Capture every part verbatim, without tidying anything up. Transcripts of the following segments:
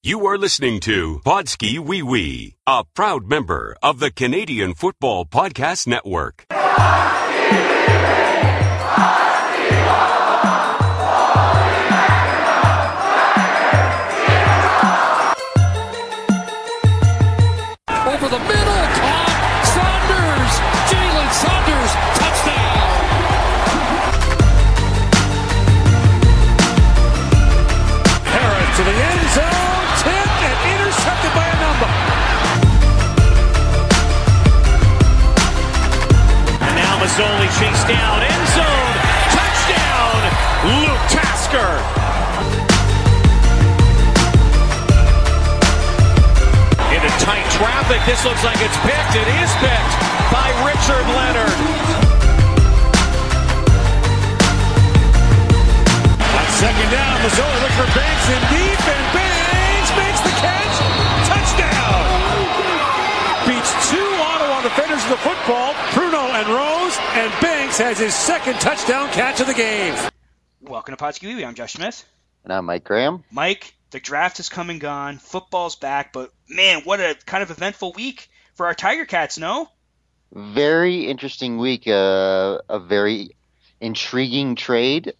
You are listening to Podski Wee Wee, a proud member of the Canadian Football Podcast Network. Over the middle, caught, Saunders, Jalen Saunders, touchdown! Harris to the end zone, tipped and intercepted by a number. And now Mazzoli chased down, end zone, touchdown, Luke Tasker. Into tight traffic, this looks like it's picked. It is picked by Richard Leonard. On second down, Mazzoli looking for Banks in deep, and Banks makes the catch. Touchdown! Beats two Ottawa defenders of the football, Pruno and Rose, and Banks has his second touchdown catch of the game. Welcome to Podski Wee Wee. I'm Josh Smith. And I'm Mike Graham. Mike, the draft has come and gone. Football's back, but man, what a kind of eventful week for our Tiger Cats, no? Very interesting week. Uh, a very intriguing trade.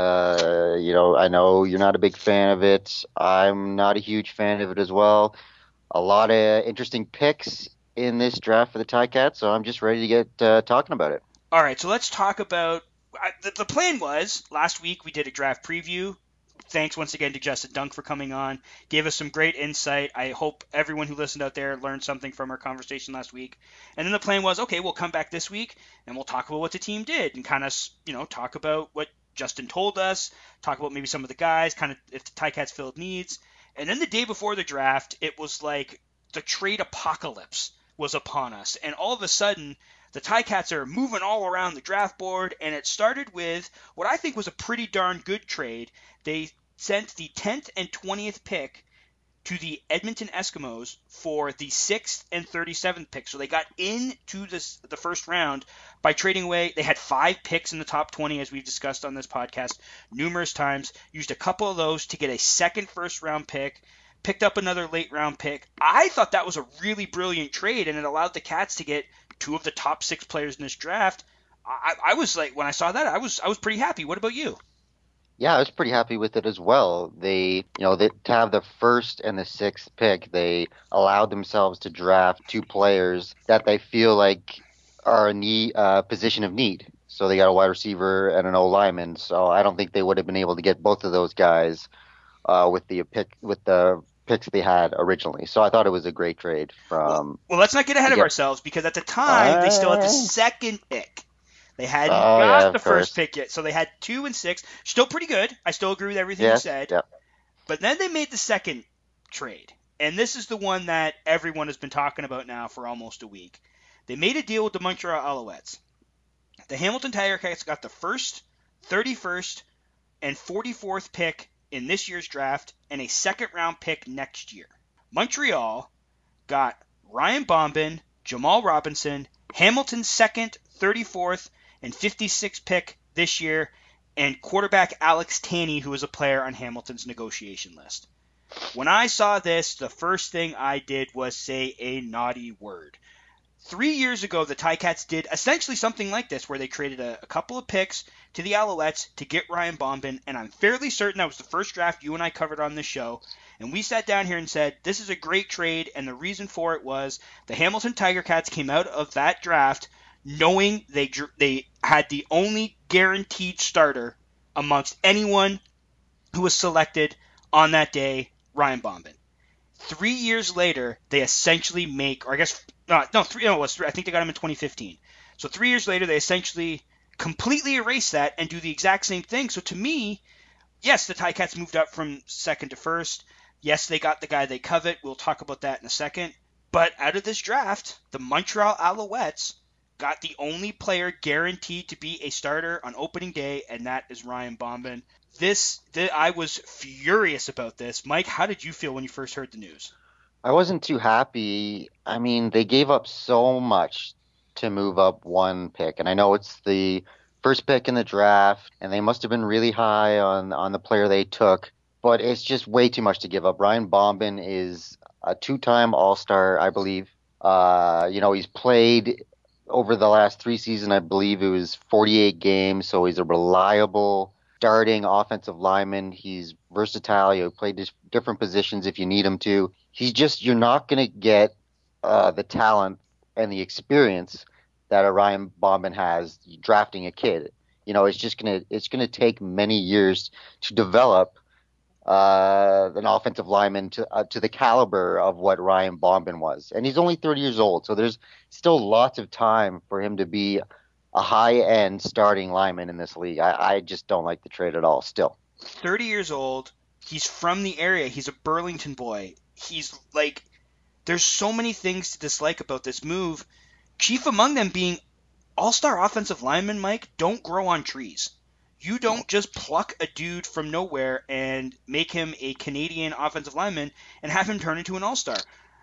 Uh, you know, I know you're not a big fan of it. I'm not a huge fan of it as well. A lot of interesting picks in this draft for the Ticats, so I'm just ready to get uh, talking about it. All right, so let's talk about uh, – the, the plan was last week we did a draft preview. Thanks once again to Justin Dunk for coming on. Gave us some great insight. I hope everyone who listened out there learned something from our conversation last week. And then the plan was, okay, we'll come back this week and we'll talk about what the team did and kind of, you know, talk about what Justin told us, talk about maybe some of the guys, kind of if the Ticats filled needs. And then the day before the draft, it was like the trade apocalypse was upon us. And all of a sudden, the Ticats are moving all around the draft board, and it started with what I think was a pretty darn good trade. They sent the tenth and twentieth pick to the Edmonton Eskimos for the sixth and thirty-seventh pick. So they got into this, the first round by trading away. They had five picks in the top twenty, as we've discussed on this podcast numerous times. Used a couple of those to get a second first-round pick. Picked up another late-round pick. I thought that was a really brilliant trade, and it allowed the Cats to get two of the top six players in this draft. I, I was like, when I saw that, I was I was pretty happy. What about you? Yeah, I was pretty happy with it as well. They, you know, they, to have the first and the sixth pick, they allowed themselves to draft two players that they feel like are a need, uh, position of need. So they got a wide receiver and an O lineman. So I don't think they would have been able to get both of those guys uh, with the pick with the picks they had originally. So I thought it was a great trade from. Well, well let's not get ahead of get, ourselves because at the time uh, they still had the second pick. They hadn't oh, got yeah, the first pick yet, so they had two and six. Still pretty good. I still agree with everything yes, you said. Yeah. But then they made the second trade, and this is the one that everyone has been talking about now for almost a week. They made a deal with the Montreal Alouettes. The Hamilton Tiger Cats got the first, thirty-first, and forty-fourth pick in this year's draft and a second-round pick next year. Montreal got Ryan Bombin, Jamal Robinson, Hamilton's second, thirty-fourth, and fifty-sixth pick this year, and quarterback Alex Tanney, who is a player on Hamilton's negotiation list. When I saw this, the first thing I did was say a naughty word. Three years ago, the Ticats did essentially something like this, where they traded a, a couple of picks to the Alouettes to get Ryan Bombin, and I'm fairly certain that was the first draft you and I covered on this show, and we sat down here and said, this is a great trade, and the reason for it was the Hamilton Tiger Cats came out of that draft knowing they they had the only guaranteed starter amongst anyone who was selected on that day, Ryan Bombin. Three years later, they essentially make, or I guess, no, no, three, no, it was three, I think they got him in twenty fifteen. So three years later, they essentially completely erase that and do the exact same thing. So to me, yes, the Ticats moved up from second to first. Yes, they got the guy they covet. We'll talk about that in a second. But out of this draft, the Montreal Alouettes got the only player guaranteed to be a starter on opening day, and that is Ryan Bombin. This, th- I was furious about this. Mike, how did you feel when you first heard the news? I wasn't too happy. I mean, they gave up so much to move up one pick, and I know it's the first pick in the draft, and they must have been really high on, on the player they took. but it's just way too much to give up. Ryan Bombin is a two-time All-Star, I believe. Uh, you know, he's played over the last three seasons, I believe it was forty-eight games, so he's a reliable starting offensive lineman. He's versatile. He'll play dis- different positions if you need him to. He's just, you're not going to get uh, the talent and the experience that a Ryan Bombin has drafting a kid. You know, it's just going to, it's going to take many years to develop uh, an offensive lineman to uh, to the caliber of what Ryan Bombin was. And he's only thirty years old, so there's still lots of time for him to be a high-end starting lineman in this league. I, I just don't like the trade at all still. thirty years old. He's from the area. He's a Burlington boy. He's like, there's so many things to dislike about this move. Chief among them being all-star offensive linemen, Mike, don't grow on trees. You don't just pluck a dude from nowhere and make him a Canadian offensive lineman and have him turn into an all-star.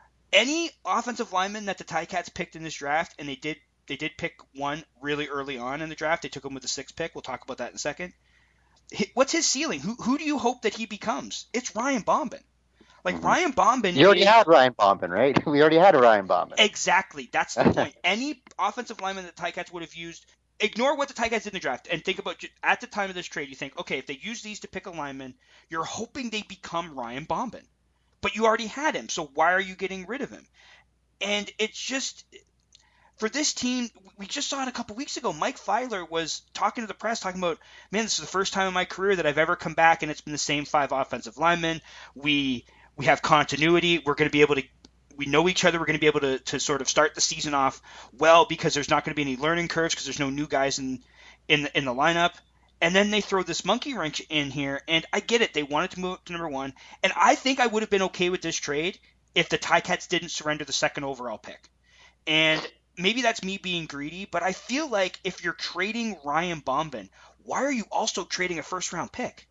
Any offensive lineman that the Ticats picked in this draft, and they did they did pick one really early on in the draft. They took him with the sixth pick. We'll talk about that in a second. What's his ceiling? Who who do you hope that he becomes? It's Ryan Bombin. Like, mm-hmm. Ryan Bombin. You already is, had Ryan Bombin, right? We already had a Ryan Bombin. Exactly. That's the point. Any offensive lineman that the Ticats would have used, ignore what the Ticats did in the draft and think about, at the time of this trade, you think, okay, if they use these to pick a lineman, you're hoping they become Ryan Bombin. But you already had him, so why are you getting rid of him? And it's just, for this team, we just saw it a couple weeks ago. Mike Filer was talking to the press, talking about, man, this is the first time in my career that I've ever come back and it's been the same five offensive linemen. We we have continuity. We're going to be able to, we know each other. We're going to be able to, to sort of start the season off well because there's not going to be any learning curves because there's no new guys in, in, the, in the lineup. And then they throw this monkey wrench in here, and I get it. They wanted to move up to number one. And I think I would have been okay with this trade if the Ticats didn't surrender the second overall pick. And maybe that's me being greedy, but I feel like if you're trading Ryan Bombin, why are you also trading a first-round pick?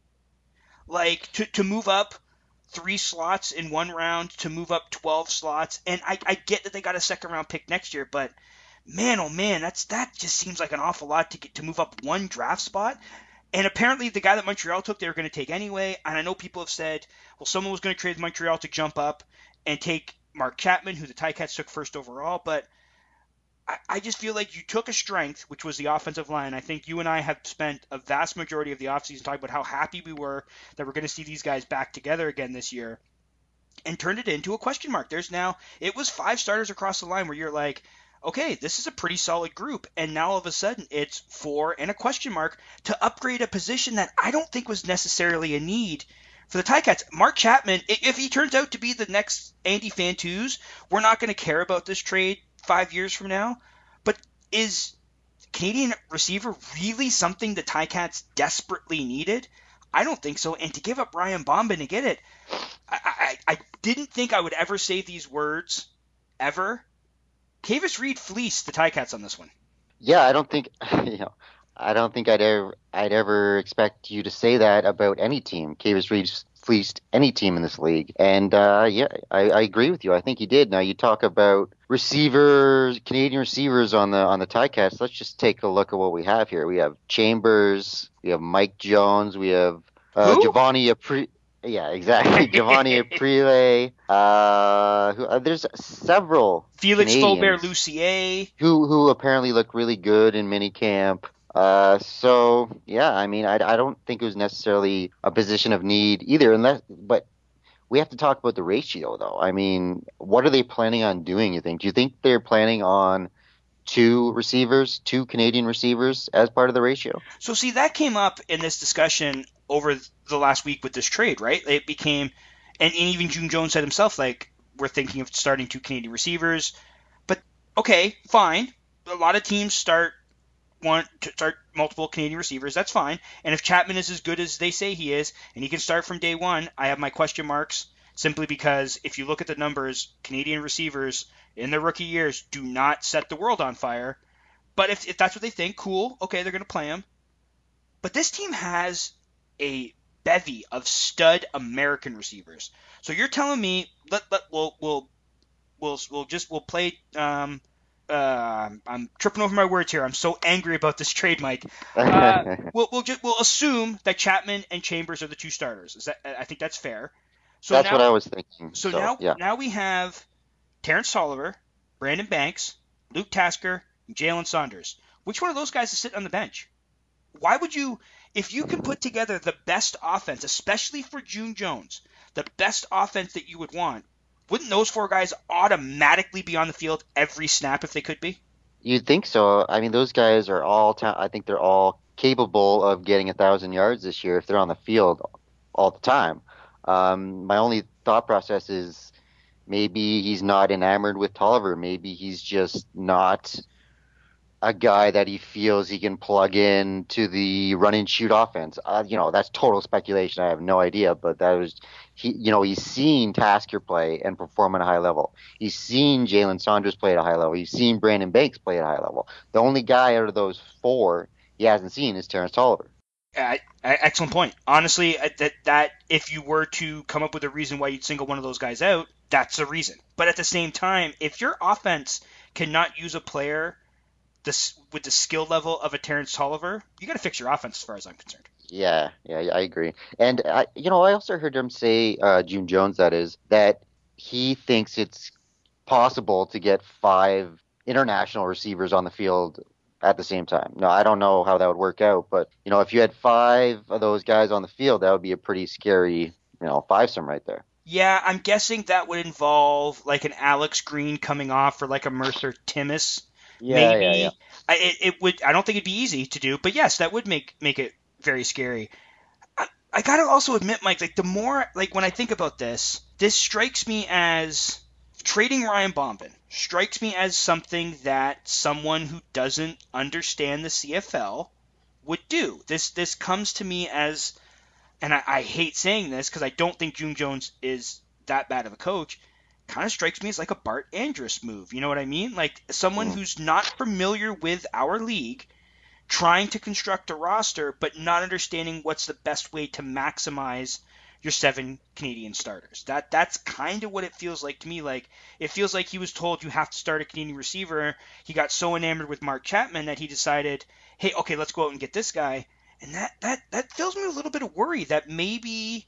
Like, to, to move up three slots in one round, to move up twelve slots, and I, I get that they got a second-round pick next year, but man, oh man, that's that just seems like an awful lot to get to move up one draft spot. And apparently the guy that Montreal took, they were going to take anyway, and I know people have said, well, someone was going to trade Montreal to jump up and take Mark Chapman, who the Ticats took first overall, but I just feel like you took a strength, which was the offensive line. I think you and I have spent a vast majority of the offseason talking about how happy we were that we're going to see these guys back together again this year, and turned it into a question mark. There's now, it was five starters across the line where you're like, okay, this is a pretty solid group. And now all of a sudden it's four and a question mark to upgrade a position that I don't think was necessarily a need for the Ticats. Mark Chapman, if he turns out to be the next Andy Fantuz, we're not going to care about this trade five years from now. But is Canadian receiver really something the Ticats desperately needed? I don't think so. And to give up Ryan Bombin to get it, I, I, I didn't think I would ever say these words, ever. Kavis Reed fleeced the Ticats on this one. Yeah, I don't think you know. I don't think I'd ever I'd ever expect you to say that about any team. Kavis Reed fleeced any team in this league, and uh, yeah, I, I agree with you. I think he did. Now you talk about receivers, Canadian receivers on the on the Ticats. Let's just take a look at what we have here. We have Chambers, we have Mike Jones, we have uh, Giovanni Apri. Yeah, exactly. Giovanni Aprile. Uh, who, uh, there's several Felix Canadians Faubert-Lucier, who who apparently look really good in minicamp. Uh, so yeah, I mean, I, I don't think it was necessarily a position of need either. Unless, but we have to talk about the ratio, though. I mean, what are they planning on doing? You think? Do you think they're planning on two receivers, two Canadian receivers as part of the ratio? So see, that came up in this discussion over the last week with this trade, right? It became, and, and even June Jones said himself, like, we're thinking of starting two Canadian receivers. But okay, fine. A lot of teams start want to start multiple Canadian receivers. That's fine. And if Chapman is as good as they say he is, and he can start from day one, I have my question marks simply because if you look at the numbers, Canadian receivers in their rookie years do not set the world on fire. But if, if that's what they think, cool. Okay, they're going to play him. But this team has a bevy of stud American receivers. So you're telling me let let we'll we'll we'll, we'll just we'll play um, uh, I'm tripping over my words here. I'm so angry about this trade, Mike. Uh, we'll we'll, just, we'll assume that Chapman and Chambers are the two starters. Is that I think that's fair. So That's now, what I was thinking. So, so now yeah. now we have Terrence Tolliver, Brandon Banks, Luke Tasker, and Jalen Saunders. Which one of those guys is sitting on the bench? Why would you, if you can put together the best offense, especially for June Jones, the best offense that you would want, wouldn't those four guys automatically be on the field every snap if they could be? You'd think so. I mean, those guys are all, ta- I think they're all capable of getting a thousand yards this year if they're on the field all the time. Um, my only thought process is maybe he's not enamored with Tolliver. Maybe he's just not a guy that he feels he can plug in to the run and shoot offense. Uh, you know, that's total speculation. I have no idea, but that was he. You know, he's seen Tasker play and perform at a high level. He's seen Jalen Saunders play at a high level. He's seen Brandon Banks play at a high level. The only guy out of those four he hasn't seen is Terrence Tolliver. Uh, excellent point. Honestly, that that if you were to come up with a reason why you'd single one of those guys out, that's a reason. But at the same time, if your offense cannot use a player this with the skill level of a Terrence Tolliver, you got to fix your offense as far as I'm concerned. Yeah, yeah, I agree. And I, you know, I also heard him say, uh, June Jones, that is, that he thinks it's possible to get five international receivers on the field at the same time. No, I don't know how that would work out, but you know, if you had five of those guys on the field, that would be a pretty scary, you know, fivesome right there. Yeah, I'm guessing that would involve like an Alex Green coming off or like a Mercer Timmis. Yeah, Maybe yeah, yeah. I, it, it would. I don't think it'd be easy to do, but yes, that would make make it very scary. I, I gotta also admit, Mike, like the more like when I think about this, this strikes me as trading Ryan Bombin strikes me as something that someone who doesn't understand the C F L would do. This this comes to me as, and I, I hate saying this because I don't think June Jones is that bad of a coach. Kind of strikes me as like a Bart Andrus move. You know what I mean? Like someone Mm. who's not familiar with our league, trying to construct a roster, but not understanding what's the best way to maximize your seven Canadian starters. That that's kind of what it feels like to me. Like it feels like he was told you have to start a Canadian receiver. He got so enamored with Mark Chapman that he decided, hey, okay, let's go out and get this guy. And that that that fills me with a little bit of worry that maybe,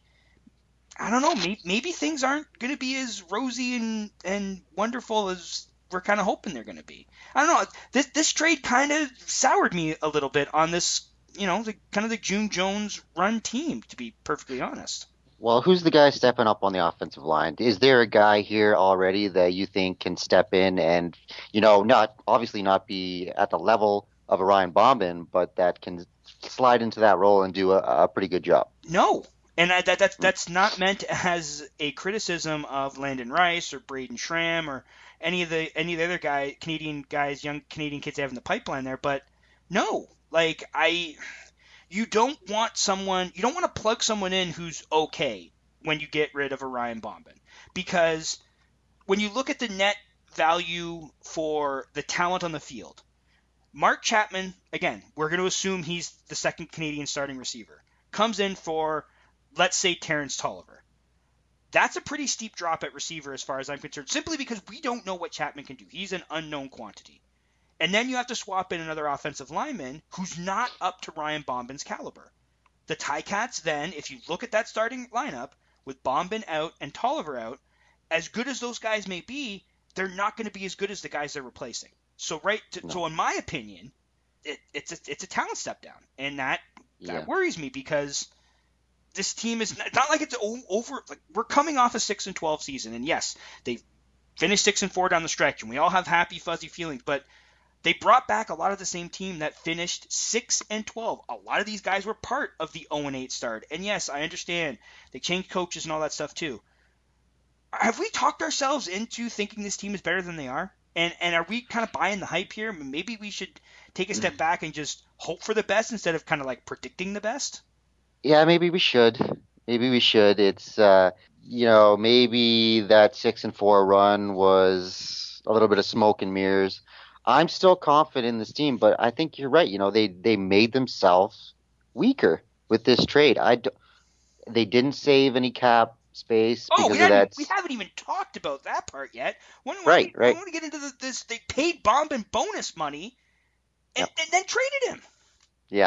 I don't know, maybe, maybe things aren't going to be as rosy and, and wonderful as we're kind of hoping they're going to be. I don't know. This this trade kind of soured me a little bit on this, you know, the kind of the June Jones run team, to be perfectly honest. Well, who's the guy stepping up on the offensive line? Is there a guy here already that you think can step in and, you know, not obviously not be at the level of a Ryan Bombin, but that can slide into that role and do a, a pretty good job? No. And I, that that's that's not meant as a criticism of Landon Rice or Braden Schramm or any of the any of the other guy Canadian guys, young Canadian kids they have in the pipeline there. But no, like I, you don't want someone, you don't want to plug someone in who's okay when you get rid of a Ryan Bombin, because when you look at the net value for the talent on the field, Mark Chapman, again, we're going to assume he's the second Canadian starting receiver, comes in for, let's say, Terrence Tolliver. That's a pretty steep drop at receiver as far as I'm concerned, simply because we don't know what Chapman can do. He's an unknown quantity. And then you have to swap in another offensive lineman who's not up to Ryan Bombin's caliber. The Ticats then, if you look at that starting lineup, with Bombin out and Tolliver out, as good as those guys may be, they're not going to be as good as the guys they're replacing. So right, to, No. so in my opinion, it, it's a, it's a talent step down, and that that Yeah. worries me because this team is not, not like it's over. Like we're coming off a six and twelve season, and yes, they finished six and four down the stretch, and we all have happy fuzzy feelings. But they brought back a lot of the same team that finished six and twelve. A lot of these guys were part of the oh and eight start, and yes, I understand they changed coaches and all that stuff too. Have we talked ourselves into thinking this team is better than they are? And and are we kind of buying the hype here? Maybe we should take a step back and just hope for the best instead of kind of like predicting the best? Yeah, maybe we should. Maybe we should. It's, uh, you know, maybe that six and four run was a little bit of smoke and mirrors. I'm still confident in this team, but I think you're right. You know, they, they made themselves weaker with this trade. I d- they didn't save any cap space Oh, because we of haven't, that. we haven't even talked about that part yet. When, when Right, we, right. When we get into the, this, they paid Bombin bonus money and, Yep. and then traded him. Yeah.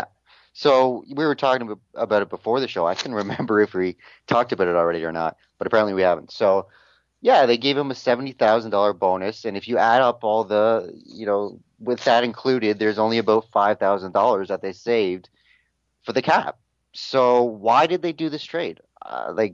So we were talking ab- about it before the show. I can remember if we talked about it already or not, but apparently we haven't. So yeah, they gave him a seventy thousand dollars bonus, and if you add up all the, you know, with that included, there's only about five thousand dollars that they saved for the cap. So why did they do this trade? Uh, like,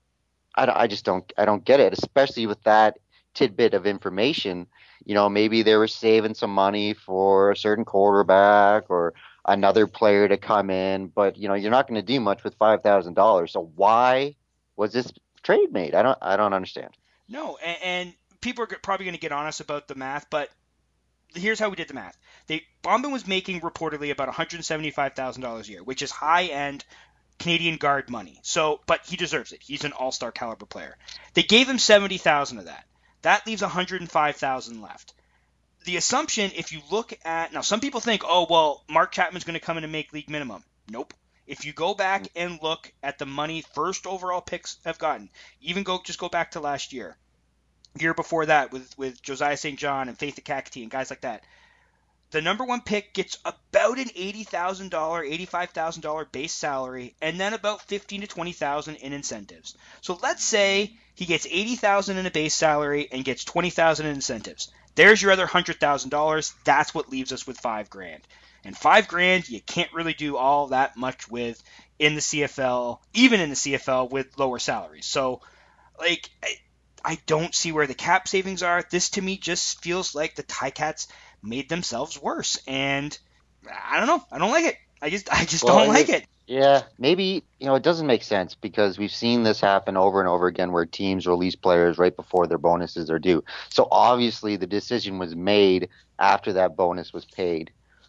I, I just don't I don't get it, especially with that tidbit of information. You know, maybe they were saving some money for a certain quarterback or another player to come in, but you know, you're not going to do much with five thousand dollars. So why was this trade made? I don't I don't understand. No, and, and people are probably going to get on us about the math, but here's how we did the math. They Bombin was making reportedly about one hundred seventy-five thousand dollars a year, which is high-end Canadian guard money. So, but he deserves it. He's an all-star caliber player. They gave him seventy thousand of that. That leaves one hundred five thousand left. The assumption, if you look at now, some people think, oh well, Mark Chapman's going to come in and make league minimum. Nope. If you go back and look at the money first overall picks have gotten, even go just go back to last year, year before that with with Josiah Saint John and Faith Akakati and guys like that. The number one pick gets about an eighty thousand dollars, eighty-five thousand dollars base salary, and then about fifteen to twenty thousand dollars in incentives. So let's say he gets eighty thousand dollars in a base salary and gets twenty thousand dollars in incentives. There's your other one hundred thousand dollars. That's what leaves us with five grand. And five grand, you can't really do all that much with in the C F L, even in the C F L with lower salaries. So, like, I, I don't see where the cap savings are. This to me just feels like the Ticats made themselves worse, and I don't know. I don't like it. I just, I just Well, don't like it- it. Yeah, maybe, you know, it doesn't make sense because we've seen this happen over and over again where teams release players right before their bonuses are due. So obviously the decision was made after that bonus was paid.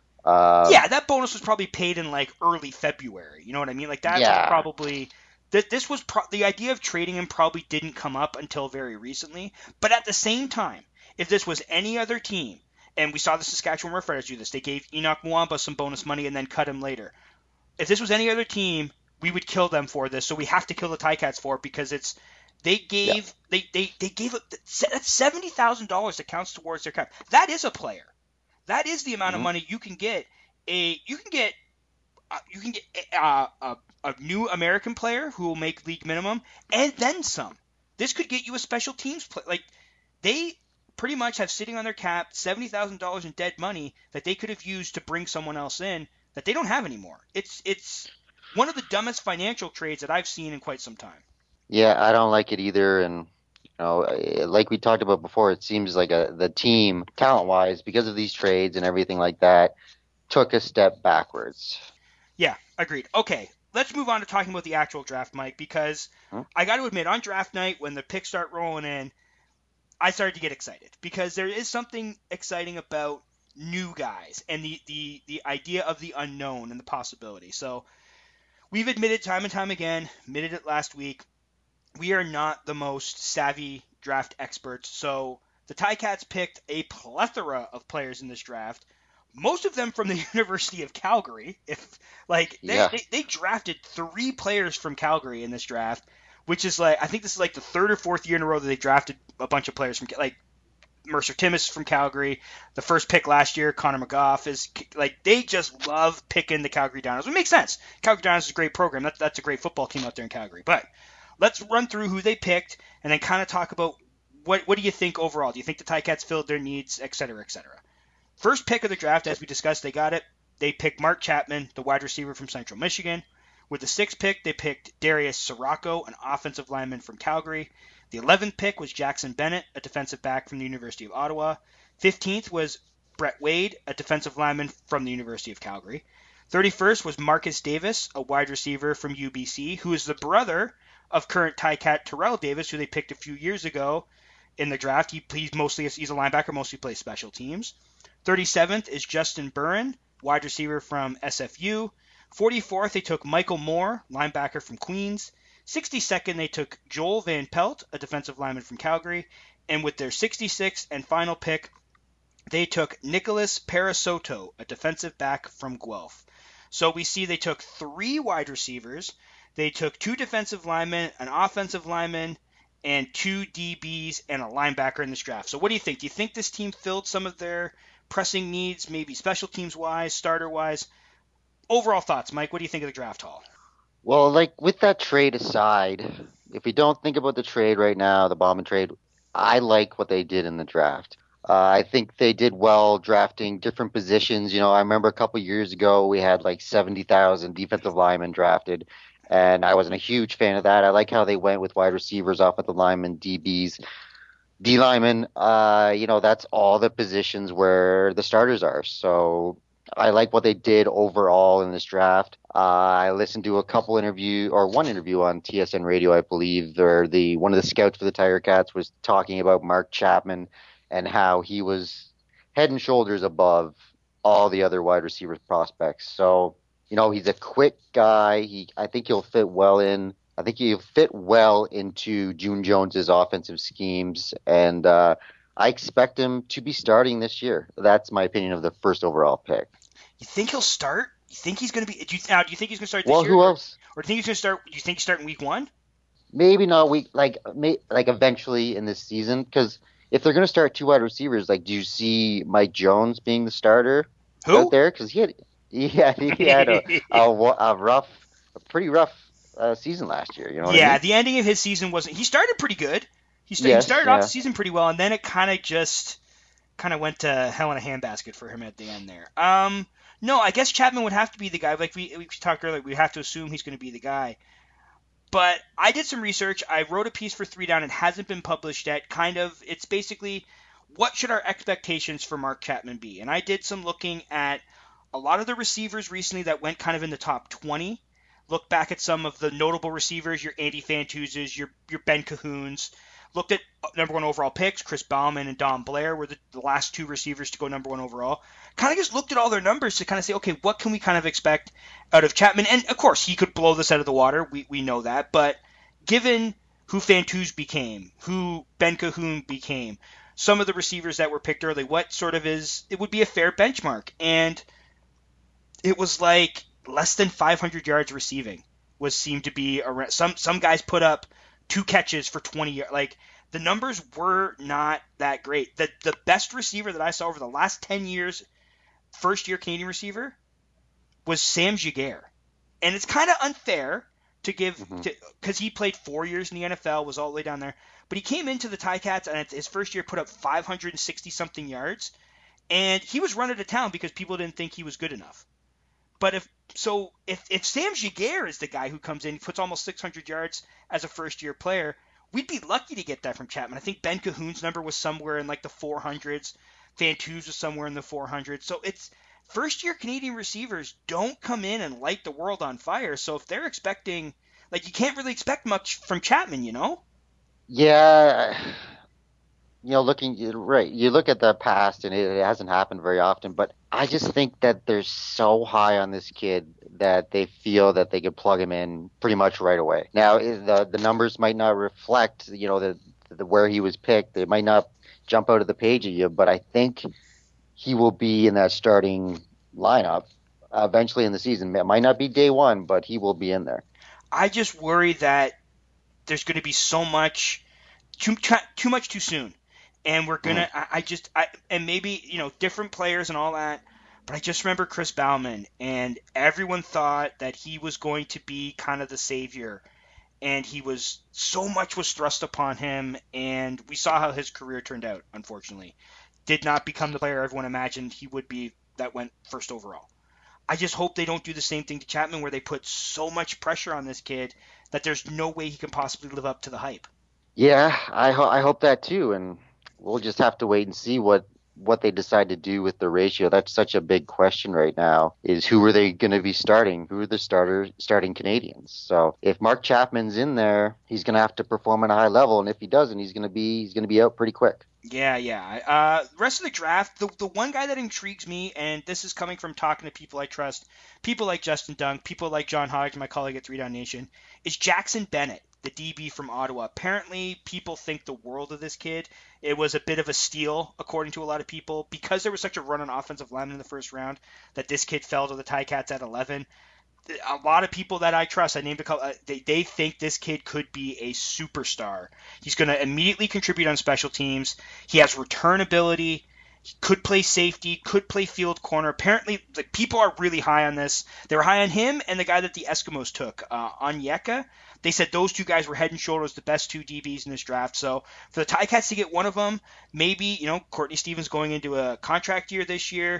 Uh, Yeah, that bonus was probably paid in like early February. You know what I mean? Like that Yeah. was probably that. This was pro- the idea of trading him probably didn't come up until very recently. But at the same time, if this was any other team, and we saw the Saskatchewan Roughriders do this, they gave Enoch Mwamba some bonus money and then cut him later. If this was any other team, we would kill them for this. So we have to kill the Ticats for it because it's they gave they they they gave it that's seventy thousand dollars that counts towards their cap. That is a player. That is the amount Mhm. of money you can get. A you can get uh, you can get a, a, a new American player who will make league minimum and then some. This could get you a special teams play. Like they pretty much have sitting on their cap seventy thousand dollars in dead money that they could have used to bring someone else in that they don't have anymore. It's it's one of the dumbest financial trades that I've seen in quite some time. Yeah, I don't like it either. And, you know, eh, like we talked about before, it seems like a, the team, talent-wise, because of these trades and everything like that, took a step backwards. Yeah, agreed. Okay, let's move on to talking about the actual draft, Mike, because Huh? I got to admit, on draft night, when the picks start rolling in, I started to get excited because there is something exciting about new guys and the, the, the idea of the unknown and the possibility. So we've admitted time and time again, admitted it last week, we are not the most savvy draft experts. So the Ticats picked a plethora of players in this draft, most of them from the University of Calgary. If like they, Yeah. they, they drafted three players from Calgary in this draft, which is like I think this is like the third or fourth year in a row that they've drafted a bunch of players from like Mercer Timmis from Calgary. The first pick last year, Connor McGough, is like they just love picking the Calgary Dinos. It makes sense. Calgary Dinos is a great program. That, that's a great football team out there in Calgary. But let's run through who they picked and then kind of talk about what what do you think overall? Do you think the Ticats filled their needs, et cetera, et cetera? First pick of the draft, as we discussed, they got it. They picked Mark Chapman, the wide receiver from Central Michigan. With the sixth pick, they picked Darius Sirocco, an offensive lineman from Calgary. The eleventh pick was Jackson Bennett, a defensive back from the University of Ottawa. fifteenth was Brett Wade, a defensive lineman from the University of Calgary. thirty-first was Marcus Davis, a wide receiver from U B C, who is the brother of current Ticat Terrell Davis, who they picked a few years ago in the draft. He, he's mostly he's a linebacker, mostly plays special teams. thirty-seventh is Justin Burren, wide receiver from S F U. forty-fourth, they took Michael Moore, linebacker from Queens. sixty-second, they took Joel Van Pelt, a defensive lineman from Calgary. And with their sixty-sixth and final pick, they took Nicholas Parasoto, a defensive back from Guelph. So we see they took three wide receivers. They took two defensive linemen, an offensive lineman, and two D Bs and a linebacker in this draft. So what do you think? Do you think this team filled some of their pressing needs, maybe special teams-wise, starter-wise? Overall thoughts, Mike. What do you think of the draft haul? Well, like with that trade aside, if we don't think about the trade right now, the Bauman trade, I like what they did in the draft. Uh, I think they did well drafting different positions. You know, I remember a couple years ago we had like seventy thousand defensive linemen drafted, and I wasn't a huge fan of that. I like how they went with wide receivers, offensive linemen, D Bs. D linemen, uh, you know, that's all the positions where the starters are. So I like what they did overall in this draft. Uh, I listened to a couple interview or one interview on T S N Radio, I believe, where the one of the scouts for the Tiger Cats was talking about Mark Chapman and how he was head and shoulders above all the other wide receiver prospects. So, you know, he's a quick guy. He, I think he'll fit well in. I think he'll fit well into June Jones's offensive schemes, and uh, I expect him to be starting this year. That's my opinion of the first overall pick. You think he'll start? You think he's going to be? Do you, now, do you think he's going to start this well, year? Well, who else? Or, or do you think he's going to start? Do you think he's starting week one? Maybe not week, like may, like eventually in this season, because if they're going to start two wide receivers, like, do you see Mike Jones being the starter Who? out there? Because he had, he had, he had a, a, a rough, a pretty rough. Uh, season last year, you know what yeah, I mean? The ending of his season wasn't. He started pretty good. He, st- yes, he started yeah. off the season pretty well, and then it kind of just kind of went to hell in a handbasket for him at the end there. Um, no, I guess Chapman would have to be the guy. Like we we talked earlier, we have to assume he's going to be the guy. But I did some research. I wrote a piece for Three Down. It hasn't been published yet. Kind of, it's basically what should our expectations for Mark Chapman be? And I did some looking at a lot of the receivers recently that went kind of in the top twenty. Look back at some of the notable receivers, your Andy Fantuzes, your your Ben Cahoons. Looked at number one overall picks, Chris Bauman and Don Blair were the, the last two receivers to go number one overall. Kind of just looked at all their numbers to kind of say, okay, what can we kind of expect out of Chapman? And, of course, he could blow this out of the water. We we know that. But given who Fantuz became, who Ben Cahoon became, some of the receivers that were picked early, what sort of is – it would be a fair benchmark. And it was like – less than five hundred yards receiving was seemed to be around. Some some guys put up two catches for twenty yards. Like, the numbers were not that great. The the best receiver that I saw over the last ten years, first year Canadian receiver, was Sam Giguère. And it's kind of unfair to give mm-hmm. because he played four years in the N F L, was all the way down there. But he came into the Ticats and his first year put up five hundred sixty something yards, and he was run out of town because people didn't think he was good enough. But if so, if, if Sam Giguère is the guy who comes in, he puts almost six hundred yards as a first-year player, we'd be lucky to get that from Chapman. I think Ben Cahoon's number was somewhere in like the four hundreds. Fantuz was somewhere in the four hundreds. So it's first-year Canadian receivers don't come in and light the world on fire. So if they're expecting, like, you can't really expect much from Chapman, you know? Yeah. You know, looking right, you look at the past, and it, it hasn't happened very often. But I just think that they're so high on this kid that they feel that they could plug him in pretty much right away. Now, the the numbers might not reflect, you know, the, the where he was picked. They might not jump out of the page at you, but I think he will be in that starting lineup uh, eventually in the season. It might not be day one, but he will be in there. I just worry that there's going to be so much too too much too soon. And we're going to, mm. I, I just, I, and maybe, you know, different players and all that, but I just remember Chris Bauman, and everyone thought that he was going to be kind of the savior, and he was, so much was thrust upon him, and we saw how his career turned out, unfortunately. Did not become the player everyone imagined he would be that went first overall. I just hope they don't do the same thing to Chapman, where they put so much pressure on this kid that there's no way he can possibly live up to the hype. Yeah, I, ho- I hope that too, and we'll just have to wait and see what, what they decide to do with the ratio. That's such a big question right now, is who are they going to be starting? Who are the starter starting Canadians? So if Mark Chapman's in there, he's going to have to perform at a high level, and if he doesn't, he's going to be he's going to be out pretty quick. Yeah, yeah. Uh, the rest of the draft, the the one guy that intrigues me, and this is coming from talking to people I trust, people like Justin Dunk, people like John Hodge, my colleague at Three Down Nation, is Jackson Bennett, the D B from Ottawa. Apparently, people think the world of this kid. It was a bit of a steal, according to a lot of people, because there was such a run on offensive line in the first round that this kid fell to the Ticats at eleven. a lot of people that I trust, I named a couple, uh, they, they think this kid could be a superstar. He's going to immediately contribute on special teams. He has return ability. He could play safety, could play field corner. Apparently, like, people are really high on this. They were high on him and the guy that the Eskimos took, uh, Onyeka. They said those two guys were head and shoulders the best two D Bs in this draft. So for the Ticats to get one of them, maybe, you know, Courtney Stevens going into a contract year this year,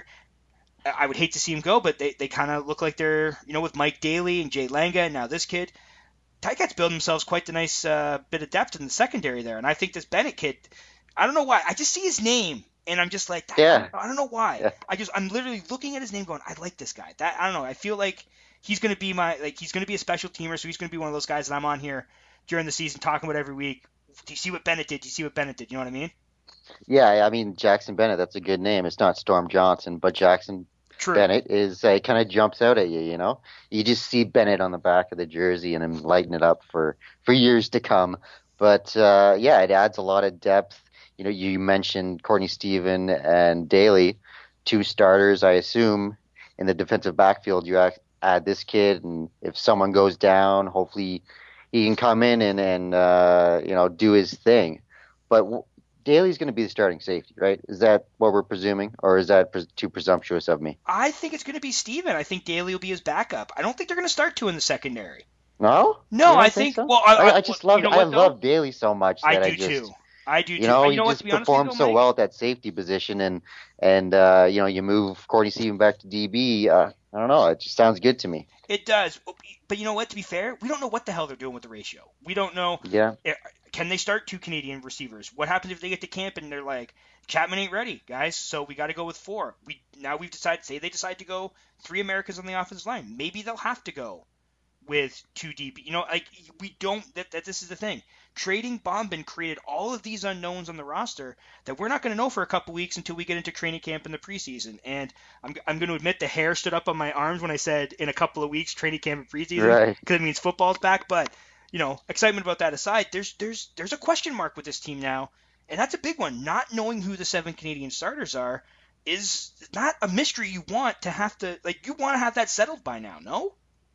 I would hate to see him go, but they, they kind of look like they're, you know, with Mike Daly and Jay Langa and now this kid. Ticats build themselves quite the nice uh, bit of depth in the secondary there. And I think this Bennett kid, I don't know why. I just see his name, and I'm just like, yeah. I, I don't know why. Yeah. I just, I'm literally looking at his name going, I like this guy. That I don't know. I feel like he's going to be my, like, he's going to be a special teamer, so he's going to be one of those guys that I'm on here during the season talking about every week. Do you see what Bennett did? Do you see what Bennett did? You know what I mean? Yeah, I mean, Jackson Bennett, that's a good name. It's not Storm Johnson, but Jackson True. Bennett is uh, kind of jumps out at you, you know? You just see Bennett on the back of the jersey and him lighting it up for, for years to come. But, uh, yeah, it adds a lot of depth. You know, you mentioned Courtney Steven and Daly, two starters, I assume, in the defensive backfield. You add, add this kid, and if someone goes down, hopefully he can come in and, and uh, you know, do his thing. But w- Daly's going to be the starting safety, right? Is that what we're presuming, or is that pres- too presumptuous of me? I think it's going to be Steven. I think Daly will be his backup. I don't think they're going to start two in the secondary. No? No, I think, think so? well, I, I, I I just well, love you know I what, love Daly so much that I I, do just too. I do you too. know, But he you know what, just to be honest performs with you, so Mike, well at that safety position, and and uh, you know, you move Courtney Steven back to D B. Uh, I don't know. It just sounds good to me. It does. But you know what? To be fair, we don't know what the hell they're doing with the ratio. We don't know. Yeah. Can they start two Canadian receivers? What happens if they get to camp and they're like, Chapman ain't ready, guys, so we got to go with four. We now we've decided. Say they decide to go three Americans on the offensive line. Maybe they'll have to go with two D B. You know, like we don't. That, that this is the thing. Trading Bombin created all of these unknowns on the roster that we're not going to know for a couple weeks until we get into training camp in the preseason. And I'm, I'm going to admit the hair stood up on my arms when I said in a couple of weeks training camp and preseason, Right. because it means football's back. But you know, excitement about that aside, there's there's there's a question mark with this team now, and that's a big one. Not knowing who the seven Canadian starters are is not a mystery you want to have to like. You want to have that settled by now, no?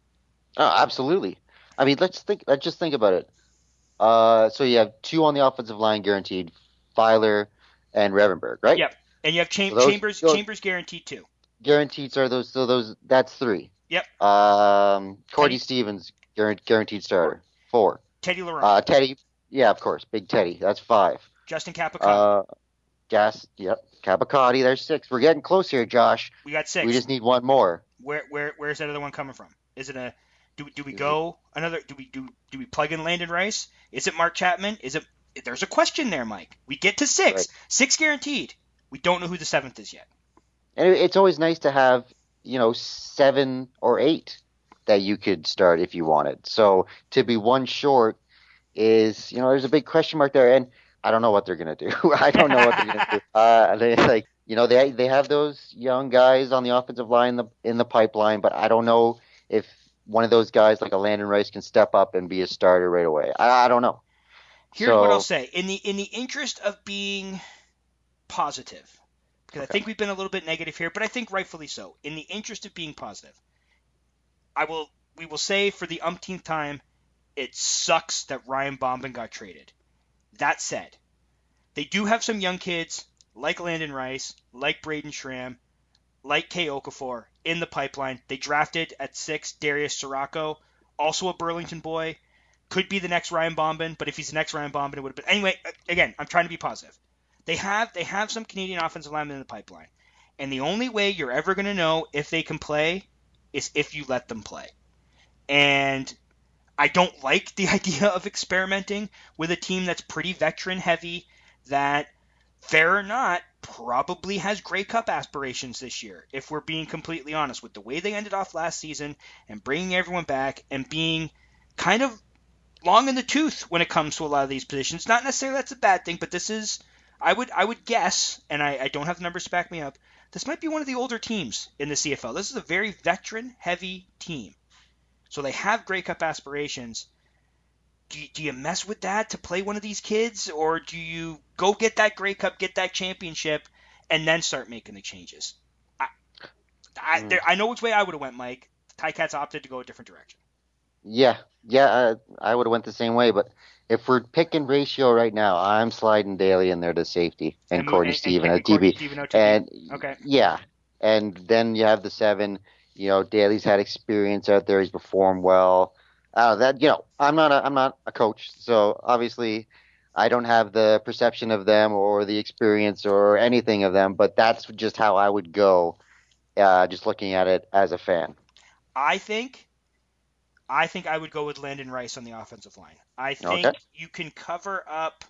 Oh, absolutely. I mean, let's think. Let's just think about it. Uh, so you have two on the offensive line guaranteed, Filer and Revenberg, right? Yep. And you have Cham- So those- Chambers. those- Chambers guaranteed too. Guaranteed are those. So those. That's three. Yep. Um, Courtney Teddy- Stevens guaran- guaranteed starter. Four. Teddy Laurent. Uh, Teddy. Yeah, of course. Big Teddy. That's five. Justin Capicotti. Uh, Gas. Yep. Capicotti. There's six. We're getting close here, Josh. we got six. We just need one more. Where where where's that other one coming from? Is it a do do we go another do we do do we plug in Landon Rice? Is it Mark Chapman? Is it there's a question there, Mike. We get to six. Right. Six guaranteed. We don't know who the seventh is yet. And it- it's always nice to have, you know, seven or eight that you could start if you wanted. So to be one short is, you know, there's a big question mark there, and I don't know what they're gonna do. I don't know what they're gonna do. Uh, they like, you know, they they have those young guys on the offensive line in the in the pipeline, but I don't know if one of those guys like a Landon Rice can step up and be a starter right away. I, I don't know. Here's So- what I'll say. In the in the interest of being positive, because I think we've been a little bit negative here, but I think rightfully so. In the interest of being positive, I will we will say for the umpteenth time, it sucks that Ryan Bombin got traded. That said, they do have some young kids like Landon Rice, like Braden Schramm, like Kay Okafor in the pipeline. They drafted at six Darius Sirocco, also a Burlington boy. Could be the next Ryan Bombin, but if he's the next Ryan Bombin, it would have been. Anyway, again, I'm trying to be positive. They have they have some Canadian offensive linemen in the pipeline. And the only way you're ever going to know if they can play is if you let them play. And I don't like the idea of experimenting with a team that's pretty veteran heavy, that, fair or not, probably has Grey Cup aspirations this year, if we're being completely honest, with the way they ended off last season and bringing everyone back and being kind of long in the tooth when it comes to a lot of these positions. Not necessarily that's a bad thing, but this is, I would I would guess, and I, I don't have the numbers to back me up, this might be one of the older teams in the C F L. This is a very veteran-heavy team. So they have Grey Cup aspirations. Do you, do you mess with that to play one of these kids, or do you go get that Grey Cup, get that championship, and then start making the changes? I I, Mm. there, I know which way I would have went, Mike. Ticats opted to go a different direction. Yeah, yeah, uh, I would have went the same way. But if we're picking ratio right now, I'm sliding Daly in there to safety and, And, Courtney and, Stephen and at Courtney T B. Stephen O T B. And Okay. yeah, and then you have the seven. You know, Daly's had experience out there. He's performed well. Uh, that you know, I'm not a I'm not a coach, so obviously I don't have the perception of them or the experience or anything of them. But that's just how I would go, uh, just looking at it as a fan. I think I think I would go with Landon Rice on the offensive line. I think Okay. you can cover up,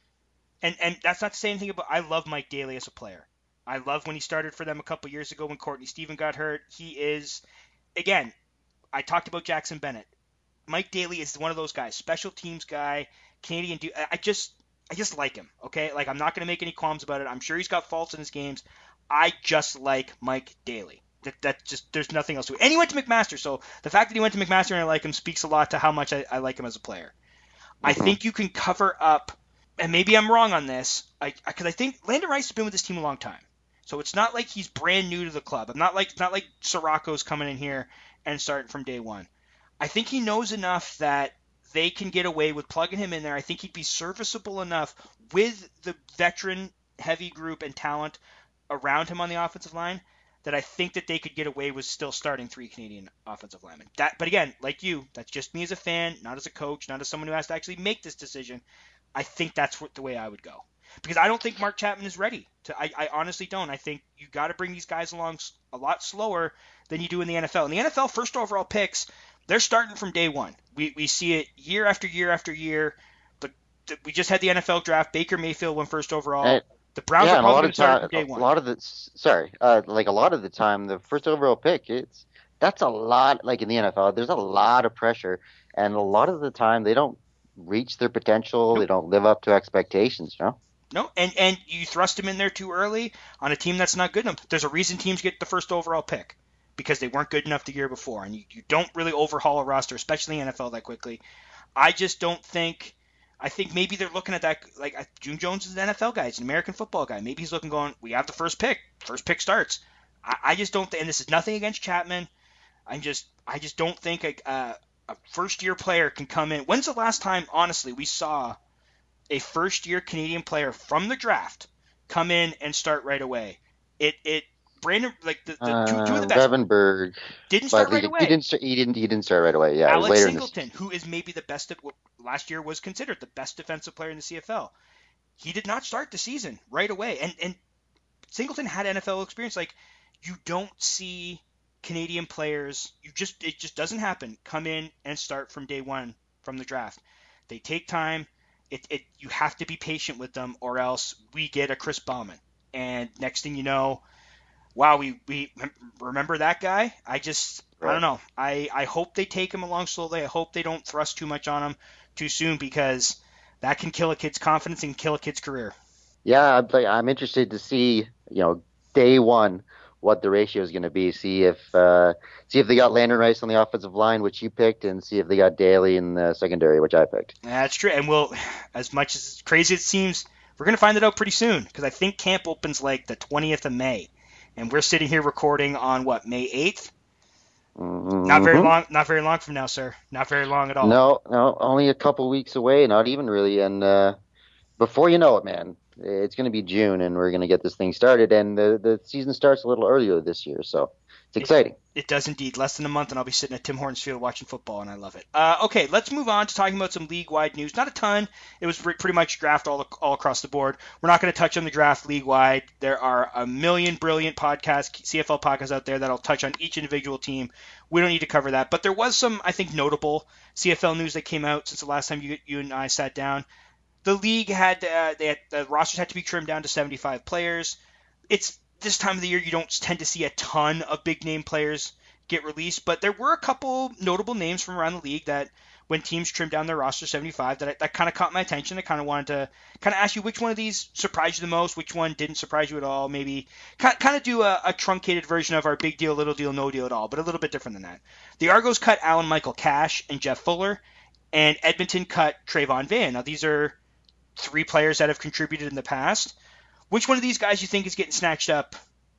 and, and that's not to say anything about, I love Mike Daly as a player. I love when he started for them a couple years ago when Courtney Stephen got hurt. He is, again, I talked about Jackson Bennett. Mike Daly is one of those guys, special teams guy, Canadian dude. I just, I just like him. Okay, like I'm not going to make any qualms about it. I'm sure he's got faults in his games. I just like Mike Daly. That that just there's nothing else to it. And he went to McMaster, so the fact that he went to McMaster and I like him speaks a lot to how much I, I like him as a player. Mm-hmm. I think you can cover up, and maybe I'm wrong on this, because I, I think Landon Rice has been with this team a long time. So it's not like he's brand new to the club. I'm not like it's not like Sirocco's coming in here and starting from day one. I think he knows enough that they can get away with plugging him in there. I think he'd be serviceable enough with the veteran heavy group and talent around him on the offensive line that I think that they could get away with still starting three Canadian offensive linemen. That, but again, like you, that's just me as a fan, not as a coach, not as someone who has to actually make this decision. I think that's what, the way I would go. Because I don't think Mark Chapman is ready. To, I, I honestly don't. I think you got to bring these guys along a lot slower than you do in the N F L. In the N F L, first overall picks, they're starting from day one. We we see it year after year after year. But we just had the N F L draft. Baker Mayfield went first overall. And, the Browns yeah, are probably going to start from day one. A lot of the sorry, uh, like a lot of the time, the first overall pick, it's that's a lot. Like in the N F L, there's a lot of pressure, and a lot of the time they don't reach their potential. Nope. They don't live up to expectations. You know. No, and, and you thrust him in there too early on a team that's not good enough. There's a reason teams get the first overall pick, because they weren't good enough the year before, and you, you don't really overhaul a roster, especially in the N F L, that quickly. I just don't think – I think maybe they're looking at that – like June Jones is an N F L guy. He's an American football guy. Maybe he's looking going, we have the first pick. First pick starts. I, I just don't – and this is nothing against Chapman. I'm just – I just don't think a, a, a first-year player can come in. When's the last time, honestly, we saw – a first-year Canadian player from the draft come in and start right away? It it Brandon like the, the two, two of the best. Revenberg didn't start right he, away. He didn't. He didn't. He didn't start right away. Yeah, Alex it was later Singleton, in this... who is maybe the best. Of, last year was considered the best defensive player in the C F L. He did not start the season right away, and and Singleton had N F L experience. Like, you don't see Canadian players. You just it just doesn't happen. Come in and start from day one from the draft. They take time. It, it you have to be patient with them, or else we get a Chris Bauman. And next thing you know, wow, we, we remember that guy? I just, right. I don't know. I, I hope they take him along slowly. I hope they don't thrust too much on him too soon, because that can kill a kid's confidence and kill a kid's career. Yeah, I'm interested to see, you know, day one, what the ratio is going to be. See if uh, see if they got Landon Rice on the offensive line, which you picked, and see if they got Daly in the secondary, which I picked. That's true. And we'll, as much as crazy as it seems, we're going to find it out pretty soon, because I think camp opens like the twentieth of May, and we're sitting here recording on what, May eighth? Mm-hmm. Not very long. Not very long from now, sir. Not very long at all. No, no, only a couple weeks away. Not even really. And uh, before you know it, man, it's going to be June, and we're going to get this thing started. And the, the season starts a little earlier this year, so it's exciting. It, it does indeed. Less than a month, and I'll be sitting at Tim Hortons Field watching football, and I love it. Uh, okay, let's move on to talking about some league-wide news. Not a ton. It was pretty much draft all, all across the board. We're not going to touch on the draft league-wide. There are a million brilliant podcasts, C F L podcasts out there that'll touch on each individual team. We don't need to cover that. But there was some, I think, notable C F L news that came out since the last time you, you and I sat down. The league had, uh, they had the rosters had to be trimmed down to seventy-five players. It's this time of the year you don't tend to see a ton of big name players get released, but there were a couple notable names from around the league that when teams trimmed down their roster to seventy-five that that kind of caught my attention. I kind of wanted to kind of ask you which one of these surprised you the most, which one didn't surprise you at all. Maybe kind of do a, a truncated version of our big deal, little deal, no deal at all, but a little bit different than that. The Argos cut Alan Michael Cash and Jeff Fuller, and Edmonton cut Trayvon Van. Now these are three players that have contributed in the past. Which one of these guys you think is getting snatched up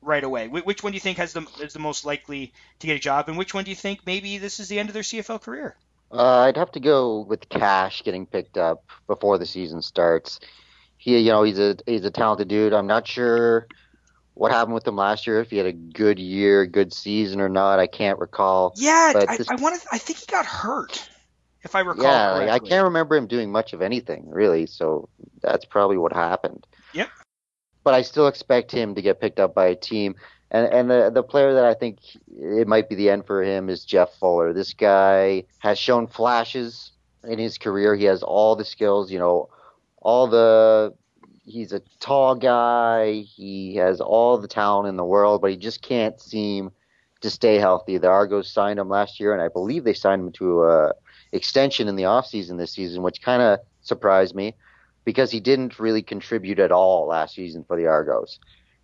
right away? Wh- which one do you think has the is the most likely to get a job, and which one do you think maybe this is the end of their C F L career? Uh, I'd have to go with Cash getting picked up before the season starts. He, you know, he's a he's a talented dude. I'm not sure what happened with him last year, if he had a good year, good season or not. I can't recall. Yeah, But I this, I want to. I think he got hurt, if I recall yeah, like, I correctly. can't remember him doing much of anything really. So that's probably what happened. Yep. But I still expect him to get picked up by a team. And and the the player that I think it might be the end for him is Jeff Fuller. This guy has shown flashes in his career. He has all the skills, you know, all the he's a tall guy. He has all the talent in the world, but he just can't seem to stay healthy. The Argos signed him last year, and I believe they signed him to a extension in the offseason this season, which kind of surprised me because he didn't really contribute at all last season for the Argos.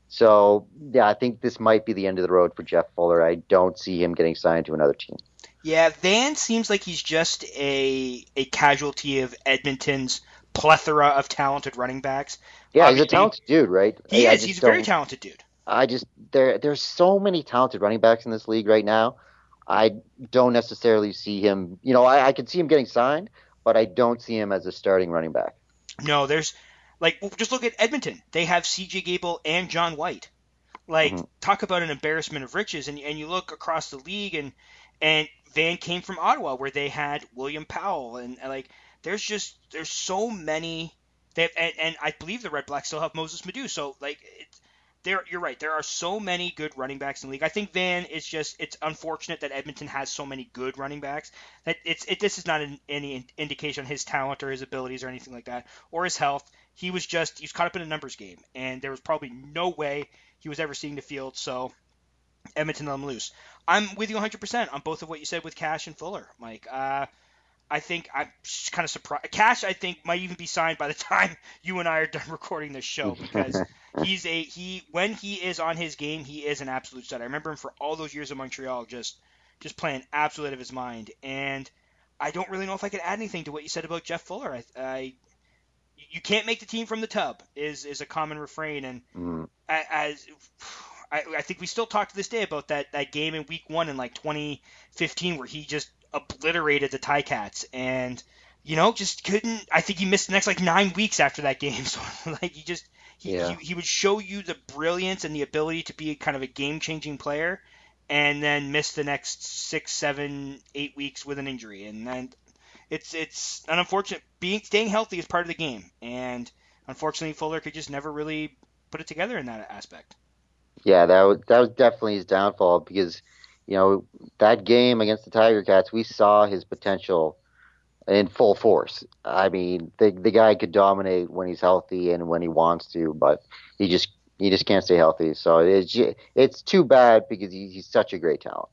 So, yeah, I think this might be the end of the road for Jeff Fuller. I don't see him getting signed to another team. Yeah, Van seems like he's just a a casualty of Edmonton's plethora of talented running backs. Yeah, Obviously, he's a talented dude, right? he I, I is. just He's a very don't. talented dude. I just there there's so many talented running backs in this league right now. I don't necessarily see him. You know, I, I could see him getting signed, but I don't see him as a starting running back. No, there's like just look at Edmonton. They have C J Gable and John White. Like Mm-hmm. talk about an embarrassment of riches, and and you look across the league, and and Van came from Ottawa where they had William Powell, and, and like there's just there's so many. They have, and, and I believe the Red Blacks still have Moses Madu. So like it's, there, you're right. There are so many good running backs in the league. I think Van is just it's unfortunate that Edmonton has so many good running backs. That it's it this is not an, any indication on his talent or his abilities or anything like that or his health. He was just he was caught up in a numbers game, and there was probably no way he was ever seeing the field. So Edmonton let him loose. I'm with you one hundred percent on both of what you said with Cash and Fuller, Mike. Uh, I think I'm kind of surprised. Cash, I think, might even be signed by the time you and I are done recording this show because he's a he when he is on his game, he is an absolute stud. I remember him for all those years in Montreal, just just playing absolute out of his mind. And I don't really know if I could add anything to what you said about Jeff Fuller. I, I you can't make the team from the tub is is a common refrain, and Mm. as I, I think we still talk to this day about that, that game in week one in like twenty fifteen where he just obliterated the Ticats and, you know, just couldn't. I think he missed the next like nine weeks after that game. So like he just he, Yeah. he, he would show you the brilliance and the ability to be kind of a game changing player, and then miss the next six, seven, eight weeks with an injury, and then it's it's an unfortunate. Being staying healthy is part of the game, and unfortunately Fuller could just never really put it together in that aspect. Yeah, that was that was definitely his downfall because, you know, that game against the Tiger Cats, we saw his potential in full force. I mean, the the guy could dominate when he's healthy and when he wants to, but he just he just can't stay healthy. So it's ju- it's too bad because he, he's such a great talent.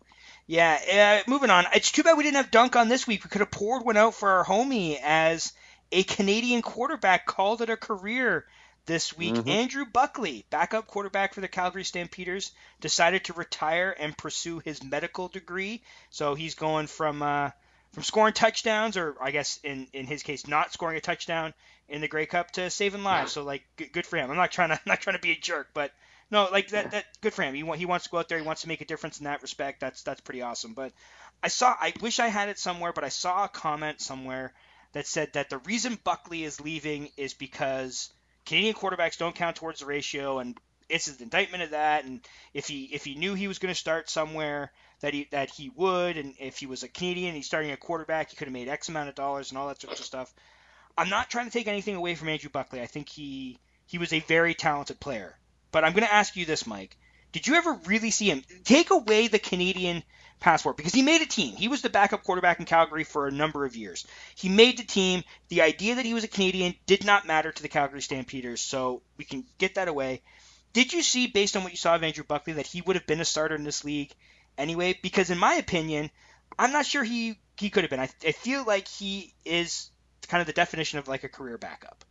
Yeah, uh, moving on. It's too bad we didn't have Dunk on this week. We could have poured one out for our homie as a Canadian quarterback called it a career this week. Mhm. Andrew Buckley, backup quarterback for the Calgary Stampeders, decided to retire and pursue his medical degree. So he's going from uh, from scoring touchdowns, or I guess in, in his case, not scoring a touchdown in the Grey Cup, to saving lives. So like, good, good for him. I'm not trying to I'm not trying to be a jerk, but no, like that that good for him. He want, he wants to go out there. He wants to make a difference in that respect. That's that's pretty awesome. But I saw I wish I had it somewhere, but I saw a comment somewhere that said that the reason Buckley is leaving is because Canadian quarterbacks don't count towards the ratio, and it's an indictment of that. And if he if he knew he was going to start somewhere, that he that he would, and if he was a Canadian, he's starting a quarterback, he could have made X amount of dollars and all that sort of stuff. I'm not trying to take anything away from Andrew Buckley. I think he he was a very talented player. But I'm going to ask you this, Mike. Did you ever really see him take away the Canadian passport? Because he made a team. He was the backup quarterback in Calgary for a number of years. He made the team. The idea that he was a Canadian did not matter to the Calgary Stampeders, so we can get that away. Did you see, based on what you saw of Andrew Buckley, that he would have been a starter in this league anyway? Because in my opinion, I'm not sure he, he could have been. I, I feel like he is kind of the definition of like a career backup.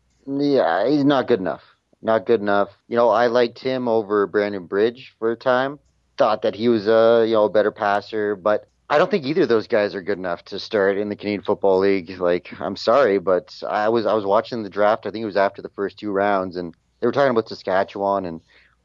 Yeah, he's not good enough. Not good enough. You know, I liked him over Brandon Bridge for a time. Thought that he was a you know a better passer, but I don't think either of those guys are good enough to start in the Canadian Football League. Like, I'm sorry, but I was I was watching the draft. I think it was after the first two rounds, and they were talking about Saskatchewan and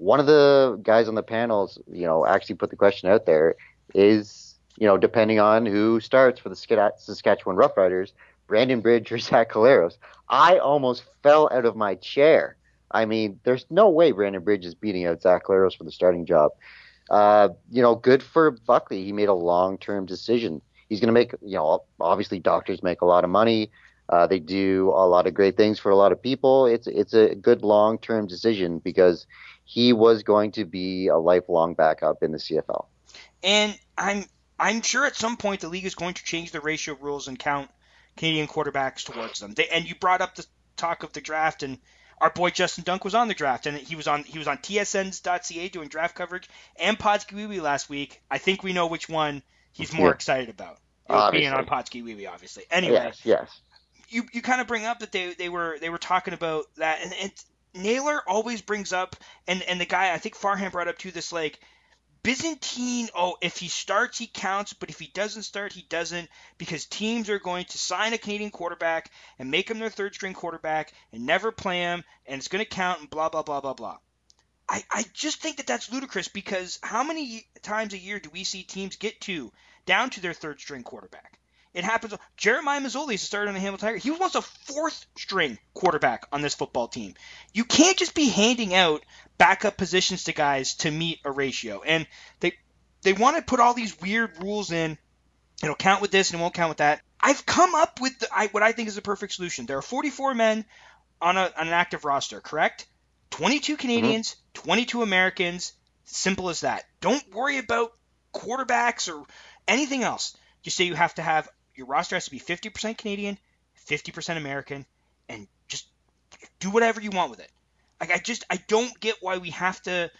one of the guys on the panels, you know, actually put the question out there is, you know, depending on who starts for the Saskatchewan Roughriders, Brandon Bridge or Zach Collaros. I almost fell out of my chair. I mean, there's no way Brandon Bridge is beating out Zach Collaros for the starting job. Uh, you know, good for Buckley. He made a long-term decision. He's going to make, you know, obviously doctors make a lot of money. Uh, they do a lot of great things for a lot of people. It's it's a good long-term decision because he was going to be a lifelong backup in the C F L. And I'm I'm sure at some point the league is going to change the ratio rules and count Canadian quarterbacks towards them. They, and you brought up the talk of the draft, and our boy Justin Dunk was on the draft, and he was on he was on T S N dot C A doing draft coverage, and Podski Wee Wee last week. I think we know which one he's more Yeah. excited about. Obviously. Being on Podski Wee Wee, obviously. Anyway, Yes, yes. you, you kind of bring up that they, they were they were talking about that, and, and Naylor always brings up, and, and the guy I think Farhan brought up too, this like Byzantine, oh, if he starts, he counts, but if he doesn't start, he doesn't, because teams are going to sign a Canadian quarterback and make him their third-string quarterback and never play him, and it's going to count, and blah, blah, blah, blah, blah. I, I just think that that's ludicrous, because how many times a year do we see teams get to, down to their third-string quarterback? It happens. Jeremiah Mazzoli is a starter on the Hamilton Tigers. He was once a fourth-string quarterback on this football team. You can't just be handing out backup positions to guys to meet a ratio. And they they want to put all these weird rules in. It'll count with this and it won't count with that. I've come up with the, I, what I think is the perfect solution. There are forty-four men on, a, on an active roster, correct? twenty-two Canadians, mm-hmm. twenty-two Americans. Simple as that. Don't worry about quarterbacks or anything else. Just say you have to have your roster has to be fifty percent Canadian, fifty percent American, and just do whatever you want with it. Like I just I don't get why we have to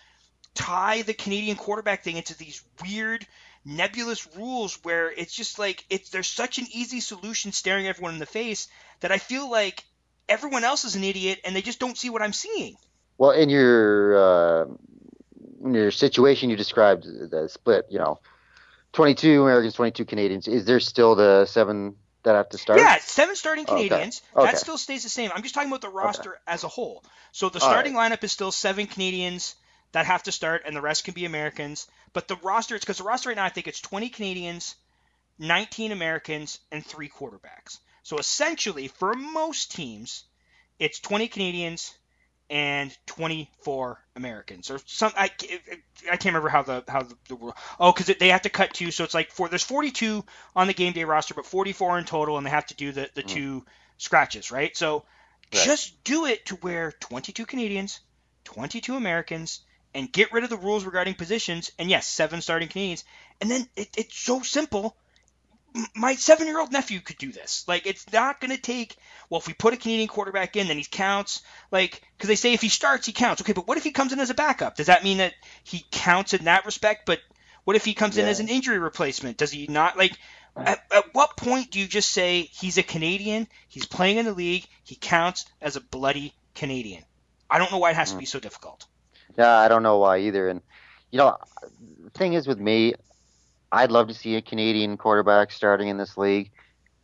tie the Canadian quarterback thing into these weird nebulous rules where it's just like it's there's such an easy solution staring everyone in the face that I feel like everyone else is an idiot and they just don't see what I'm seeing. Well, in your uh, in your situation you described, the split, you know, twenty-two Americans, twenty-two Canadians. Is there still the seven that have to start? Yeah, seven starting Canadians. Okay. That Okay. still stays the same. I'm just talking about the roster Okay. as a whole. So the All starting right. lineup is still seven Canadians that have to start, and the rest can be Americans. But the roster, it's because the roster right now, I think it's twenty Canadians, nineteen Americans, and three quarterbacks. So essentially, for most teams, it's twenty Canadians and twenty-four Americans, or some. I, I can't remember how the how the, the rule. Oh, because they have to cut two, so it's like four. There's forty-two on the game day roster, but forty-four in total, and they have to do the the mm. two scratches, right? So right. Just do it to where twenty-two Canadians, twenty-two Americans, and get rid of the rules regarding positions, and yes, seven starting Canadians, and then it, it's so simple. My seven-year-old nephew could do this. Like, it's not going to take, well, if we put a Canadian quarterback in, then he counts. Like, because they say if he starts, he counts. Okay, but what if he comes in as a backup? Does that mean that he counts in that respect? But what if he comes yeah. in as an injury replacement? Does he not? Like, at, at what point do you just say he's a Canadian, he's playing in the league, he counts as a bloody Canadian? I don't know why it has mm. to be so difficult. Yeah, I don't know why either. And, you know, the thing is with me, I'd love to see a Canadian quarterback starting in this league.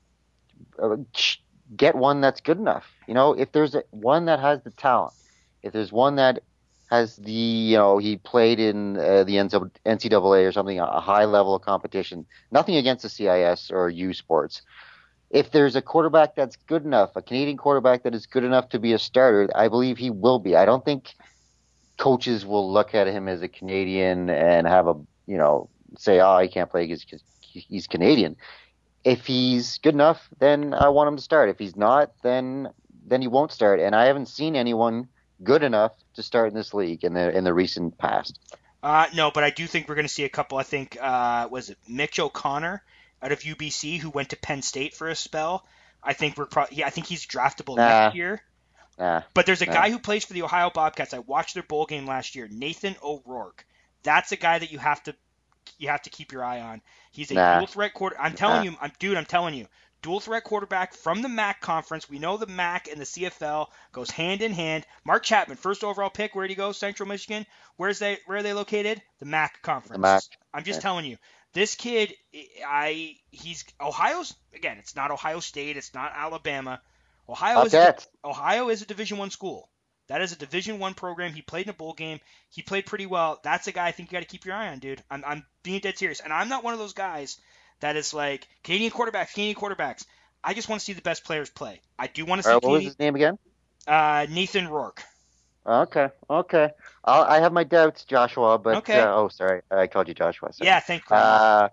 Get one that's good enough. You know, if there's a, one that has the talent, if there's one that has the, you know, he played in uh, the N C double A or something, a high level of competition, nothing against the C I S or U Sports. If there's a quarterback that's good enough, a Canadian quarterback that is good enough to be a starter, I believe he will be. I don't think coaches will look at him as a Canadian and have a, you know, say, oh, he can't play because he's Canadian. If he's good enough, then I want him to start. If he's not, then then he won't start. And I haven't seen anyone good enough to start in this league in the in the recent past. Uh, no, but I do think we're going to see a couple. I think, uh, was it Mitch O'Connor out of U B C who went to Penn State for a spell? I think we're pro- yeah, I think he's draftable nah. next year. Nah. But there's a nah. guy who plays for the Ohio Bobcats. I watched their bowl game last year, Nathan O'Rourke. That's a guy that you have to you have to keep your eye on. He's a nah. dual threat quarter. I'm telling nah. you, I'm dude. I'm telling you, dual threat quarterback from the M A C conference. We know the M A C and the C F L goes hand in hand. Mark Chapman, first overall pick. Where'd he go? Central Michigan. Where's they? Where are they located? The M A C conference. The M A C. I'm just yeah. telling you, this kid, I he's Ohio's again. It's not Ohio State. It's not Alabama. Ohio is a, Ohio is a Division One school. That is a Division One program. He played in a bowl game. He played pretty well. That's a guy I think you got to keep your eye on, dude. I'm, I'm being dead serious. And I'm not one of those guys that is like, Canadian quarterbacks, Canadian quarterbacks. I just want to see the best players play. I do want to see All right, what was Canadian, his name again? uh, Nathan Rourke. Okay, okay. I'll, I have my doubts, Joshua, but Okay. uh, oh, sorry, I called you Joshua. Sorry. Yeah, thank you. Uh,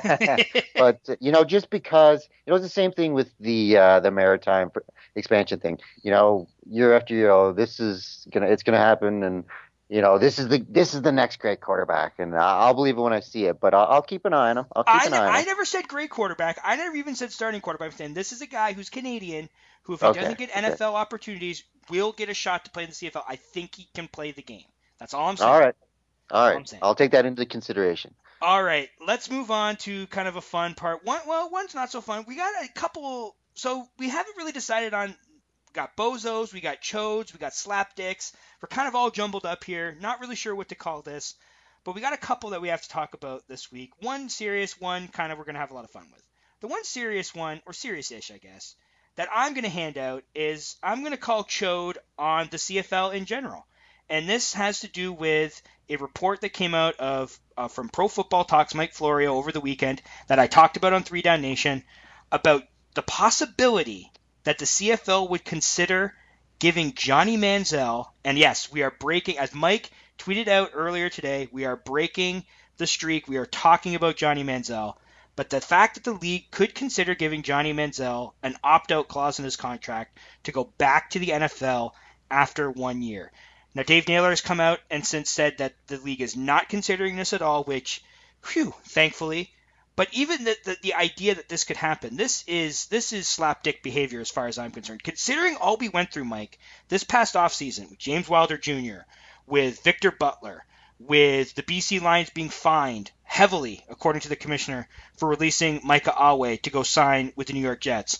but you know, just because it was the same thing with the uh, the maritime expansion thing. You know, year after year, oh, this is gonna it's gonna happen, and you know, this is the this is the next great quarterback, and I'll believe it when I see it. But I'll, I'll keep an eye on him. I'll keep I, an eye on I him. never said great quarterback. I never even said starting quarterback. I'm saying this is a guy who's Canadian, who if he Okay, doesn't get okay. N F L opportunities, will get a shot to play in the C F L. I think he can play the game. That's all I'm saying. All right, all I'm right. saying. I'll take that into consideration. All right, let's move on to kind of a fun part. One, well, one's not so fun. We got a couple. So we haven't really decided on. Got bozos, we got chodes, we got slapdicks. We're kind of all jumbled up here. Not really sure what to call this, but we got a couple that we have to talk about this week. One serious, one kind of we're gonna have a lot of fun with. The one serious one, or serious-ish, I guess, that I'm gonna hand out is I'm gonna call chode on the C F L in general. And this has to do with a report that came out of uh, from Pro Football Talks, Mike Florio, over the weekend that I talked about on Three Down Nation about the possibility that the C F L would consider giving Johnny Manziel, and yes, we are breaking, as Mike tweeted out earlier today, we are breaking the streak. We are talking about Johnny Manziel. But the fact that the league could consider giving Johnny Manziel an opt-out clause in his contract to go back to the N F L after one year. Now, Dave Naylor has come out and since said that the league is not considering this at all, which, whew, thankfully. But even the, the, the idea that this could happen, this is this is slapdick behavior as far as I'm concerned. Considering all we went through, Mike, this past offseason with James Wilder Junior, with Victor Butler, with the B C Lions being fined heavily, according to the commissioner, for releasing Micah Awe to go sign with the New York Jets.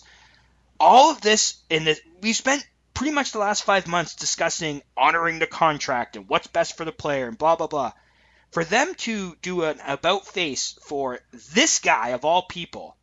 All of this, in the, we've spent pretty much the last five months discussing honoring the contract and what's best for the player and blah, blah, blah. For them to do an about face for this guy of all people,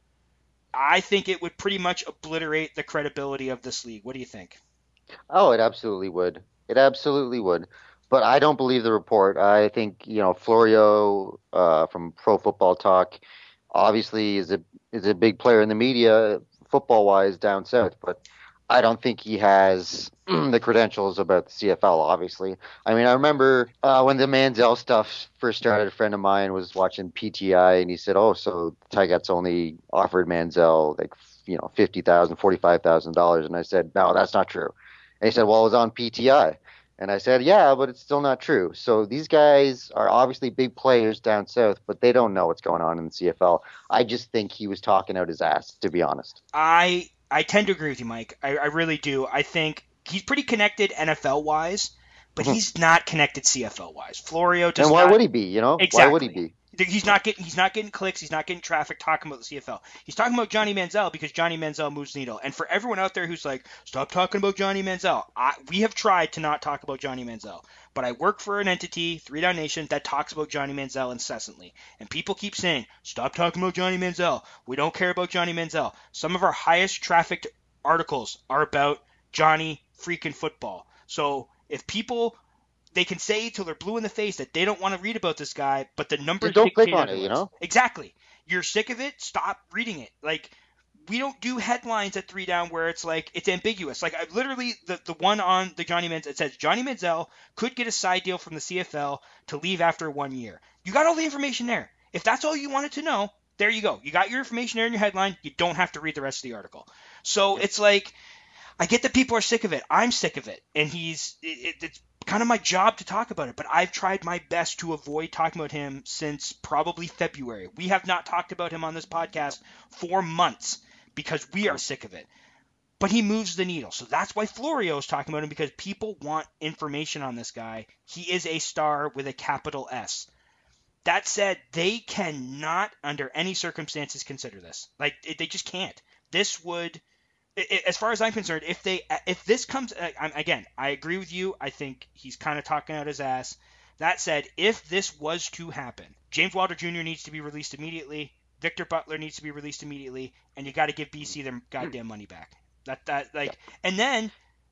I think it would pretty much obliterate the credibility of this league. What do you think? Oh, it absolutely would. It absolutely would. But I don't believe the report. I think, you know, Florio uh, from Pro Football Talk obviously is a is a big player in the media football wise down south, but I don't think he has the credentials about the C F L, obviously. I mean, I remember uh, when the Manziel stuff first started, a friend of mine was watching P T I, and he said, oh, so Tigers only offered Manziel, like, you know, fifty thousand dollars, forty-five thousand dollars. And I said, no, that's not true. And he said, well, it was on P T I. And I said, yeah, but it's still not true. So these guys are obviously big players down south, but they don't know what's going on in the C F L. I just think he was talking out his ass, to be honest. I I tend to agree with you, Mike. I, I really do. I think he's pretty connected N F L-wise, but mm-hmm. he's not connected C F L-wise. Florio does And why not, would he be, you know? Exactly. Why would he be? He's not getting he's not getting clicks. He's not getting traffic talking about the C F L. He's talking about Johnny Manziel because Johnny Manziel moves the needle. And for everyone out there who's like, stop talking about Johnny Manziel, I, we have tried to not talk about Johnny Manziel. But I work for an entity, Three Down Nation, that talks about Johnny Manziel incessantly. And people keep saying, stop talking about Johnny Manziel. We don't care about Johnny Manziel. Some of our highest trafficked articles are about Johnny freaking football. So if people... They can say till they're blue in the face that they don't want to read about this guy, but the numbers Just don't click on otherwise. it, you know? Exactly. You're sick of it? Stop reading it. Like, we don't do headlines at Three Down where it's like, it's ambiguous. Like, I literally, the, the one on the Johnny Manziel, it says, Johnny Manziel could get a side deal from the C F L to leave after one year. You got all the information there. If that's all you wanted to know, there you go. You got your information there in your headline. You don't have to read the rest of the article. So it's like, I get that people are sick of it. I'm sick of it. And he's, it, it's kind of my job to talk about it, but I've tried my best to avoid talking about him since probably February. We have not talked about him on this podcast for months because we are sick of it. But he moves the needle. So that's why Florio is talking about him, because people want information on this guy. He is a star with a capital S. That said, they cannot under any circumstances consider this. Like, they just can't. This would... As far as I'm concerned, if they if this comes again, I agree with you. I think he's kind of talking out his ass. That said, if this was to happen, James Wilder Junior needs to be released immediately. Victor Butler needs to be released immediately, and you got to give B C their goddamn money back. That that like, and then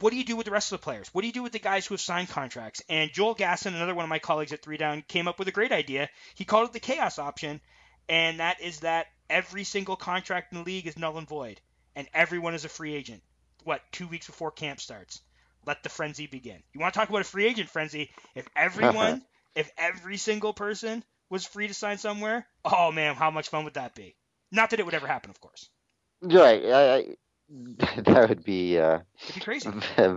what do you do with the rest of the players? What do you do with the guys who have signed contracts? And Joel Gasson, another one of my colleagues at Three Down, came up with a great idea. He called it the chaos option, and that is that every single contract in the league is null and void, and everyone is a free agent. What, two weeks before camp starts? Let the frenzy begin. You want to talk about a free agent frenzy? If everyone, if every single person was free to sign somewhere, oh man, how much fun would that be? Not that it would ever happen, of course. Right. I, I, that would be, uh, It'd be crazy.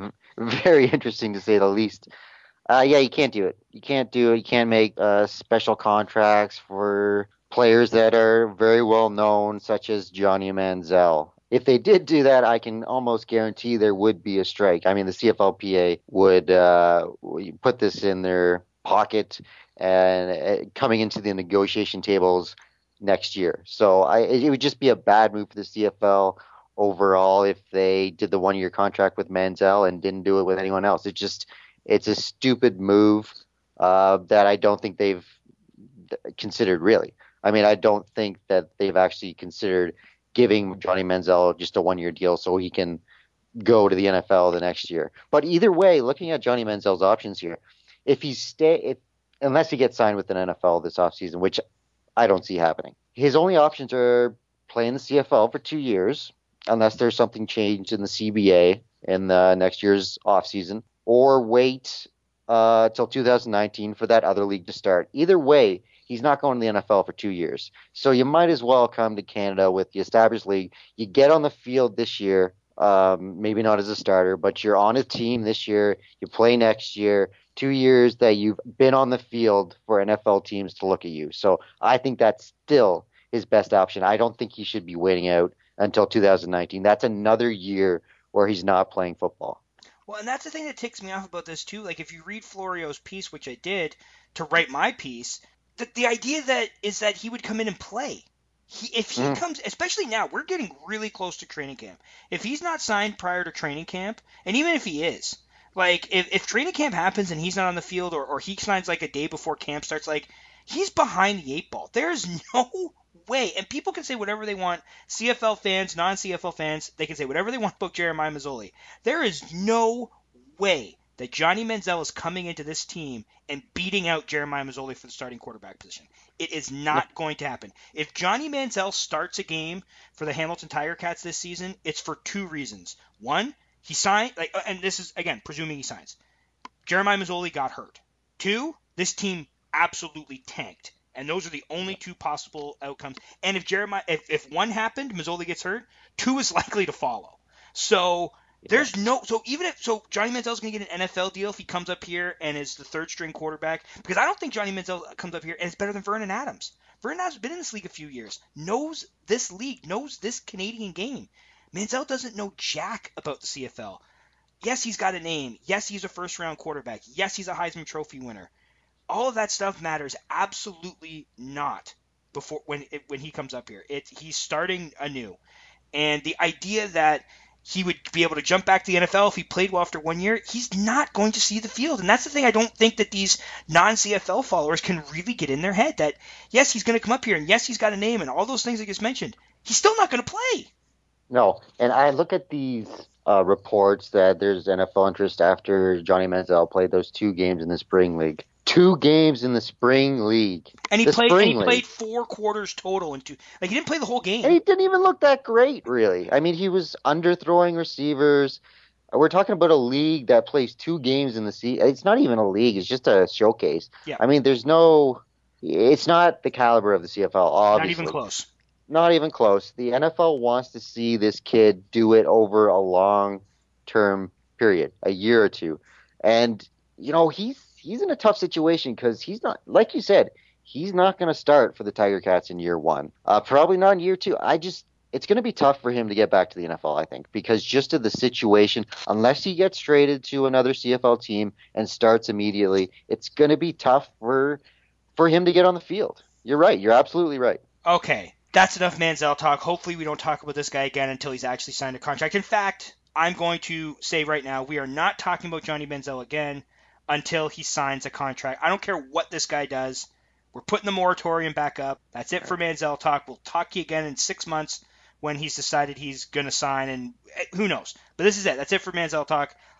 Very interesting to say the least. Uh, yeah, you can't do it. You can't do it. You can't make uh, special contracts for players that are very well known, such as Johnny Manziel. If they did do that, I can almost guarantee there would be a strike. I mean, the C F L P A would uh, put this in their pocket and uh, coming into the negotiation tables next year. So I, it would just be a bad move for the C F L overall if they did the one-year contract with Manziel and didn't do it with anyone else. It just it's a stupid move uh, that I don't think they've considered really. I mean, I don't think that they've actually considered giving Johnny Manziel just a one-year deal so he can go to the N F L the next year. But either way, looking at Johnny Manziel's options here, if he stay, if, unless he gets signed with an N F L this offseason, which I don't see happening, his only options are playing the C F L for two years, unless there's something changed in the C B A in the next year's offseason, or wait uh, till two thousand nineteen for that other league to start. Either way, he's not going to the N F L for two years. So you might as well come to Canada with the established league. You get on the field this year, um, maybe not as a starter, but you're on a team this year. You play next year. Two years that you've been on the field for N F L teams to look at you. So I think that's still his best option. I don't think he should be waiting out until two thousand nineteen. That's another year where he's not playing football. Well, and that's the thing that ticks me off about this too. Like if you read Florio's piece, which I did to write my piece, the, the idea that is that he would come in and play. He, if he mm. comes, especially now, we're getting really close to training camp. If he's not signed prior to training camp, and even if he is, like if, if training camp happens and he's not on the field, or, or he signs like a day before camp starts, like he's behind the eight ball. There's no way. And people can say whatever they want. C F L fans, non-C F L fans, they can say whatever they want about Jeremiah Masoli. There is no way that Johnny Manziel is coming into this team and beating out Jeremiah Masoli for the starting quarterback position. It is not going to happen. If Johnny Manziel starts a game for the Hamilton Tiger Cats this season, it's for two reasons. One, he signed, like, and this is, again, presuming he signs. Jeremiah Masoli got hurt. Two, this team absolutely tanked. And those are the only two possible outcomes. And if Jeremiah, if, if one happened, Masoli gets hurt, two is likely to follow. So there's no, so even if, so Johnny Manziel's going to get an N F L deal if he comes up here and is the third string quarterback, because I don't think Johnny Manziel comes up here and is better than Vernon Adams. Vernon Adams has been in this league a few years, knows this league, knows this Canadian game. Manziel doesn't know jack about the C F L. Yes, he's got a name. Yes, he's a first round quarterback. Yes, he's a Heisman Trophy winner. All of that stuff matters absolutely not before when it, when he comes up here. It, he's starting anew. And the idea that he would be able to jump back to the N F L if he played well after one year, he's not going to see the field. And that's the thing I don't think that these non-C F L followers can really get in their head, that yes, he's going to come up here, and yes, he's got a name, and all those things I just mentioned. He's still not going to play. No, and I look at these uh, reports that there's N F L interest after Johnny Manziel played those two games in the spring league. Two games in the spring league. And he the played. And he league. played four quarters total in two. Like he didn't play the whole game. And he didn't even look that great, really. I mean, he was underthrowing receivers. We're talking about a league that plays two games in the season. It's not even a league. It's just a showcase. Yeah. I mean, there's no. It's not the caliber of the C F L. Obviously. Not even close. Not even close. The N F L wants to see this kid do it over a long-term period, a year or two, and you know he's. He's in a tough situation because he's not, like you said, he's not going to start for the Tiger Cats in year one. Uh, probably not in year two. I just, it's going to be tough for him to get back to the N F L, I think, because just of the situation, unless he gets traded to another C F L team and starts immediately, it's going to be tough for for him to get on the field. You're right. You're absolutely right. Okay. That's enough Manziel talk. Hopefully we don't talk about this guy again until he's actually signed a contract. In fact, I'm going to say right now, we are not talking about Johnny Manziel again until he signs a contract. I don't care what this guy does. We're putting the moratorium back up. That's it for Manziel talk. We'll talk to you again in six months when he's decided he's going to sign, and who knows. But this is it. That's it for Manziel talk.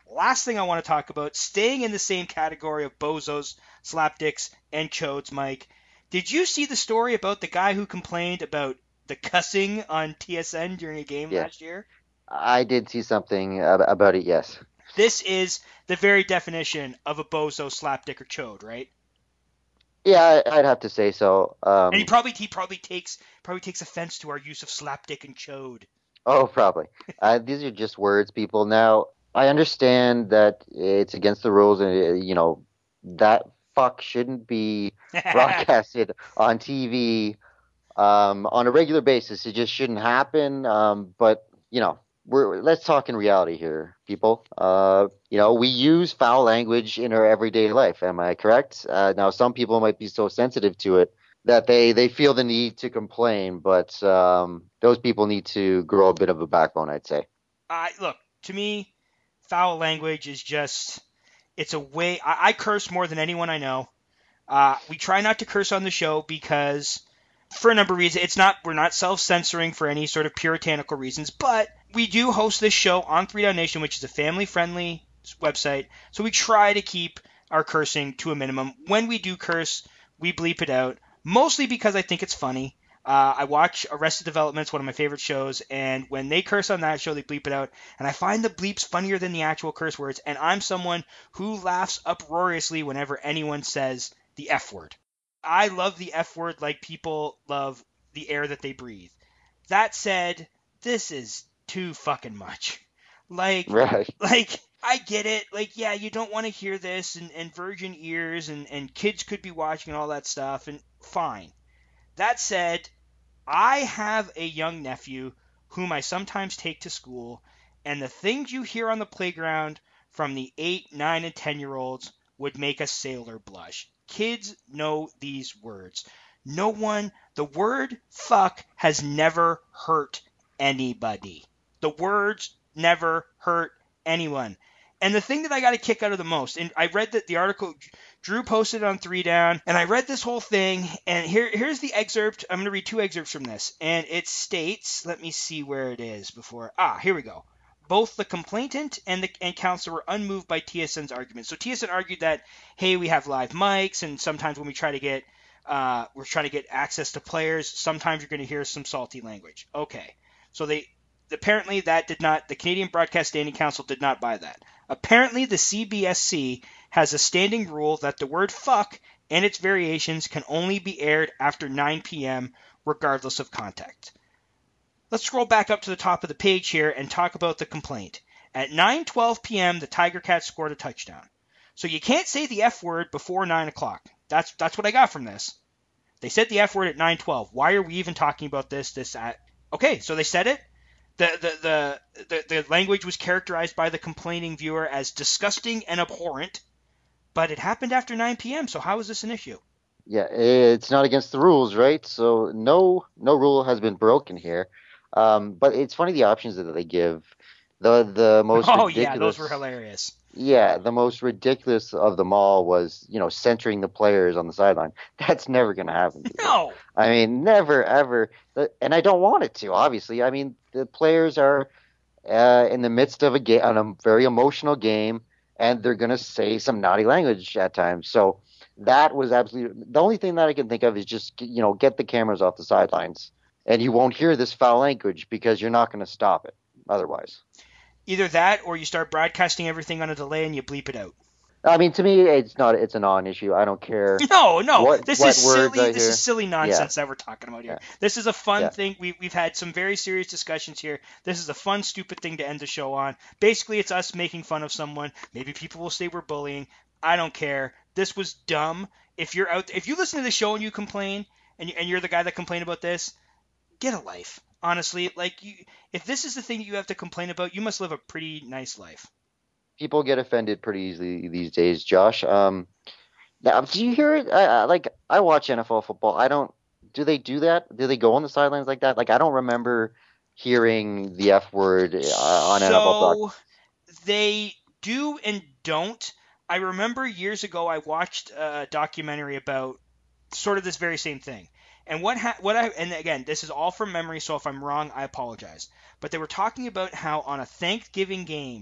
Last thing I want to talk about, staying in the same category of bozos, slapdicks, and chodes, Mike. Did you see the story about the guy who complained about the cussing on T S N during a game Yeah, last year? I did see something ab- about it. Yes. This is the very definition of a bozo, slapdick, or chode, right? Yeah, I- I'd have to say so. And he Um, probably he probably takes probably takes offense to our use of slapdick and chode. oh, probably. Uh, these are just words, people. Now, I understand that it's against the rules, and uh, you know that fuck shouldn't be broadcasted on T V um, on a regular basis. It just shouldn't happen. Um, but you know, we're let's talk in reality here, people. Uh, you know, we use foul language in our everyday life. Am I correct? Uh, now, some people might be so sensitive to it that they they feel the need to complain, but um, those people need to grow a bit of a backbone, I'd say. I look, to me, foul language is just it's a way I, I curse more than anyone I know. Uh, we try not to curse on the show because for a number of reasons. It's not we're not self-censoring for any sort of puritanical reasons, but we do host this show on Three Down Nation, which is a family-friendly website. So we try to keep our cursing to a minimum. When we do curse, we bleep it out, mostly because I think it's funny. Uh, I watch Arrested Development, it's one of my favorite shows, and when they curse on that show, they bleep it out. And I find the bleeps funnier than the actual curse words, and I'm someone who laughs uproariously whenever anyone says the F word. I love the F word like people love the air that they breathe. That said, this is too fucking much. Like, Right. like I get it. Like, yeah, you don't want to hear this, and, and virgin ears, and, and kids could be watching and all that stuff, and fine. That said, I have a young nephew whom I sometimes take to school, and the things you hear on the playground from the eight, nine, and ten-year-olds would make a sailor blush. Kids know these words. No one, the word fuck has never hurt anybody. The words never hurt anyone. And the thing that I got a kick out of the most, and I read that the article Drew posted on Three Down, and I read this whole thing, and here here's the excerpt. I'm going to read two excerpts from this, and it states, let me see where it is before, ah, here we go. Both the complainant and the and counselor were unmoved by T S N's argument. So T S N argued that, hey, we have live mics, and sometimes when we try to get, uh, we're trying to get access to players, sometimes you're going to hear some salty language. Okay, so they apparently that did not, the Canadian Broadcast Standing Council did not buy that. Apparently, the C B S C has a standing rule that the word fuck and its variations can only be aired after nine p.m. regardless of context. Let's scroll back up to the top of the page here and talk about the complaint. At nine twelve p.m., the Tiger Cats scored a touchdown. So you can't say the F word before nine o'clock. That's that's what I got from this. They said the F word at nine twelve. Why are we even talking about this? This at okay, so they said it. The, the, the, the, the language was characterized by the complaining viewer as disgusting and abhorrent, but it happened after nine p.m., so how is this an issue? Yeah, it's not against the rules, right? So no, no rule has been broken here. Um, but it's funny the options that they give. The the most Oh, ridiculous. yeah, those were hilarious. Yeah, the most ridiculous of them all was, you know, centering the players on the sideline. That's never going to happen. No. I mean, never, ever. And I don't want it to, obviously. I mean, the players are uh, in the midst of a game, on a very emotional game, and they're going to say some naughty language at times. So that was absolutely the only thing that I can think of is just, you know, get the cameras off the sidelines, and you won't hear this foul language because you're not going to stop it otherwise. Either that or you start broadcasting everything on a delay and you bleep it out. I mean, to me, it's not. It's a non-issue. I don't care. No, no. What, this what is silly. I This hear. is silly nonsense Yeah. that we're talking about here. Yeah. This is a fun Yeah. thing. We, we've had some very serious discussions here. This is a fun, stupid thing to end the show on. Basically, it's us making fun of someone. Maybe people will say we're bullying. I don't care. This was dumb. If you're out, if you listen to the show and you complain, and, you, and you're the guy that complained about this, get a life. Honestly, like you, if this is the thing that you have to complain about, you must live a pretty nice life. People get offended pretty easily these days, Josh. Um, now, do you hear it? I, I, like, I watch N F L football. I don't. Do they do that? Do they go on the sidelines like that? Like, I don't remember hearing the F word uh, on so, N F L broadcast. They do and don't. I remember years ago I watched a documentary about sort of this very same thing. And what ha- what I and again, this is all from memory, so if I'm wrong, I apologize. But they were talking about how on a Thanksgiving game,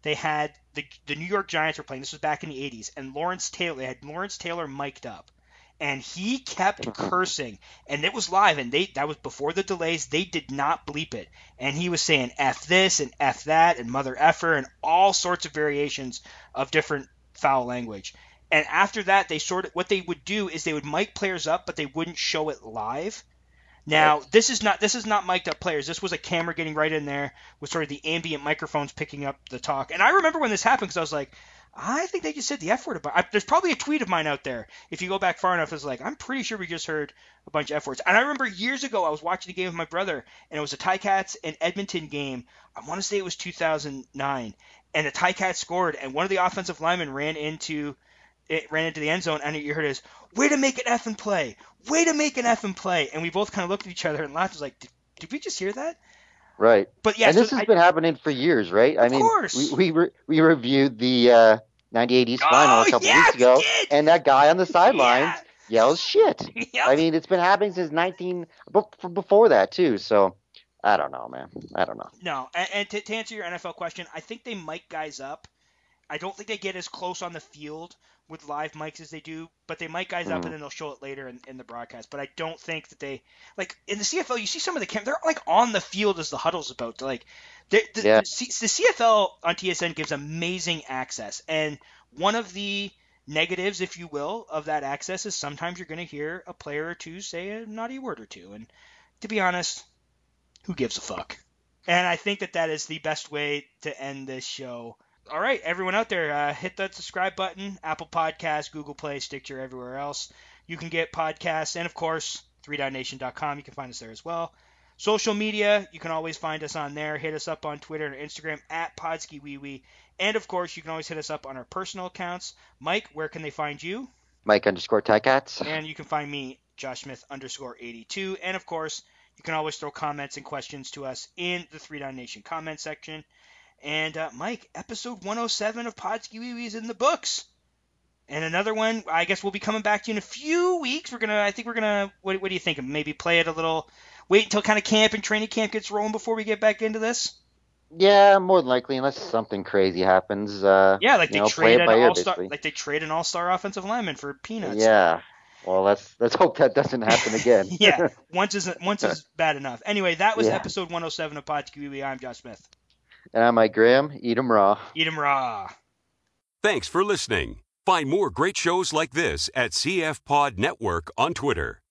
they had the the New York Giants were playing. This was back in the eighties, and Lawrence Taylor. They had Lawrence Taylor mic'd up, and he kept cursing, and it was live, and they that was before the delays. They did not bleep it, and he was saying F this and F that and mother effer and all sorts of variations of different foul language. And after that, they sort of what they would do is they would mic players up, but they wouldn't show it live. Now, right. this is not this is not mic'd up players. This was a camera getting right in there with sort of the ambient microphones picking up the talk. And I remember when this happened because I was like, I think they just said the F word. About I, there's probably a tweet of mine out there. If you go back far enough, it's like, I'm pretty sure we just heard a bunch of F words. And I remember years ago I was watching a game with my brother, and it was a Ticats and Edmonton game. I want to say it was two thousand nine. And the Ticats scored, and one of the offensive linemen ran into it ran into the end zone, and you heard his, way to make an effing play, way to make an effing play. And we both kind of looked at each other and laughed. It was like, did, did we just hear that? Right. But yeah, and this so has I, been happening for years, right? Of I mean, course. we we, re- we reviewed the uh, ninety-eight East final oh, a couple yeah, weeks ago, we did. and that guy on the sidelines yeah. yells shit. Yep. I mean, it's been happening since nineteen before that too. So I don't know, man. I don't know. No, and, and to, to answer your N F L question, I think they mic guys up. I don't think they get as close on the field with live mics as they do, but they mic guys mm. up and then they'll show it later in, in the broadcast. But I don't think that they like in the C F L. You see some of the cam; they're like on the field as the huddle's about. They're like the, yeah. the, C, the C F L on T S N gives amazing access, and one of the negatives, if you will, of that access is sometimes you're going to hear a player or two say a naughty word or two. And to be honest, who gives a fuck? And I think that that is the best way to end this show. All right, everyone out there, uh, hit that subscribe button. Apple Podcasts, Google Play, Stitcher, everywhere else. You can get podcasts, and of course, three down nation dot com. You can find us there as well. Social media, you can always find us on there. Hit us up on Twitter and Instagram at PodskiWeeWee. And of course, you can always hit us up on our personal accounts. Mike, where can they find you? Mike underscore Ticats. And you can find me, Josh Smith underscore eighty-two. And of course, you can always throw comments and questions to us in the three down nation comment section. And, uh, Mike, episode one oh seven of PodskiWeeWee is in the books. And another one, I guess we'll be coming back to you in a few weeks. We're going to, I think we're going to, what, what do you think? Maybe play it a little, wait until kind of camp and training camp gets rolling before we get back into this? Yeah, more than likely, unless something crazy happens. Uh, yeah, like they know, trade an ear, all-star, basically. like they trade an all-star offensive lineman for peanuts. Yeah. Well, let's let's hope that doesn't happen again. yeah, once is once is bad enough. Anyway, that was yeah. episode one oh seven of PodskiWeeWee. I'm Josh Smith. And I'm Mike Graham. Eat 'em raw. Eat 'em raw. Thanks for listening. Find more great shows like this at C F Pod Network on Twitter.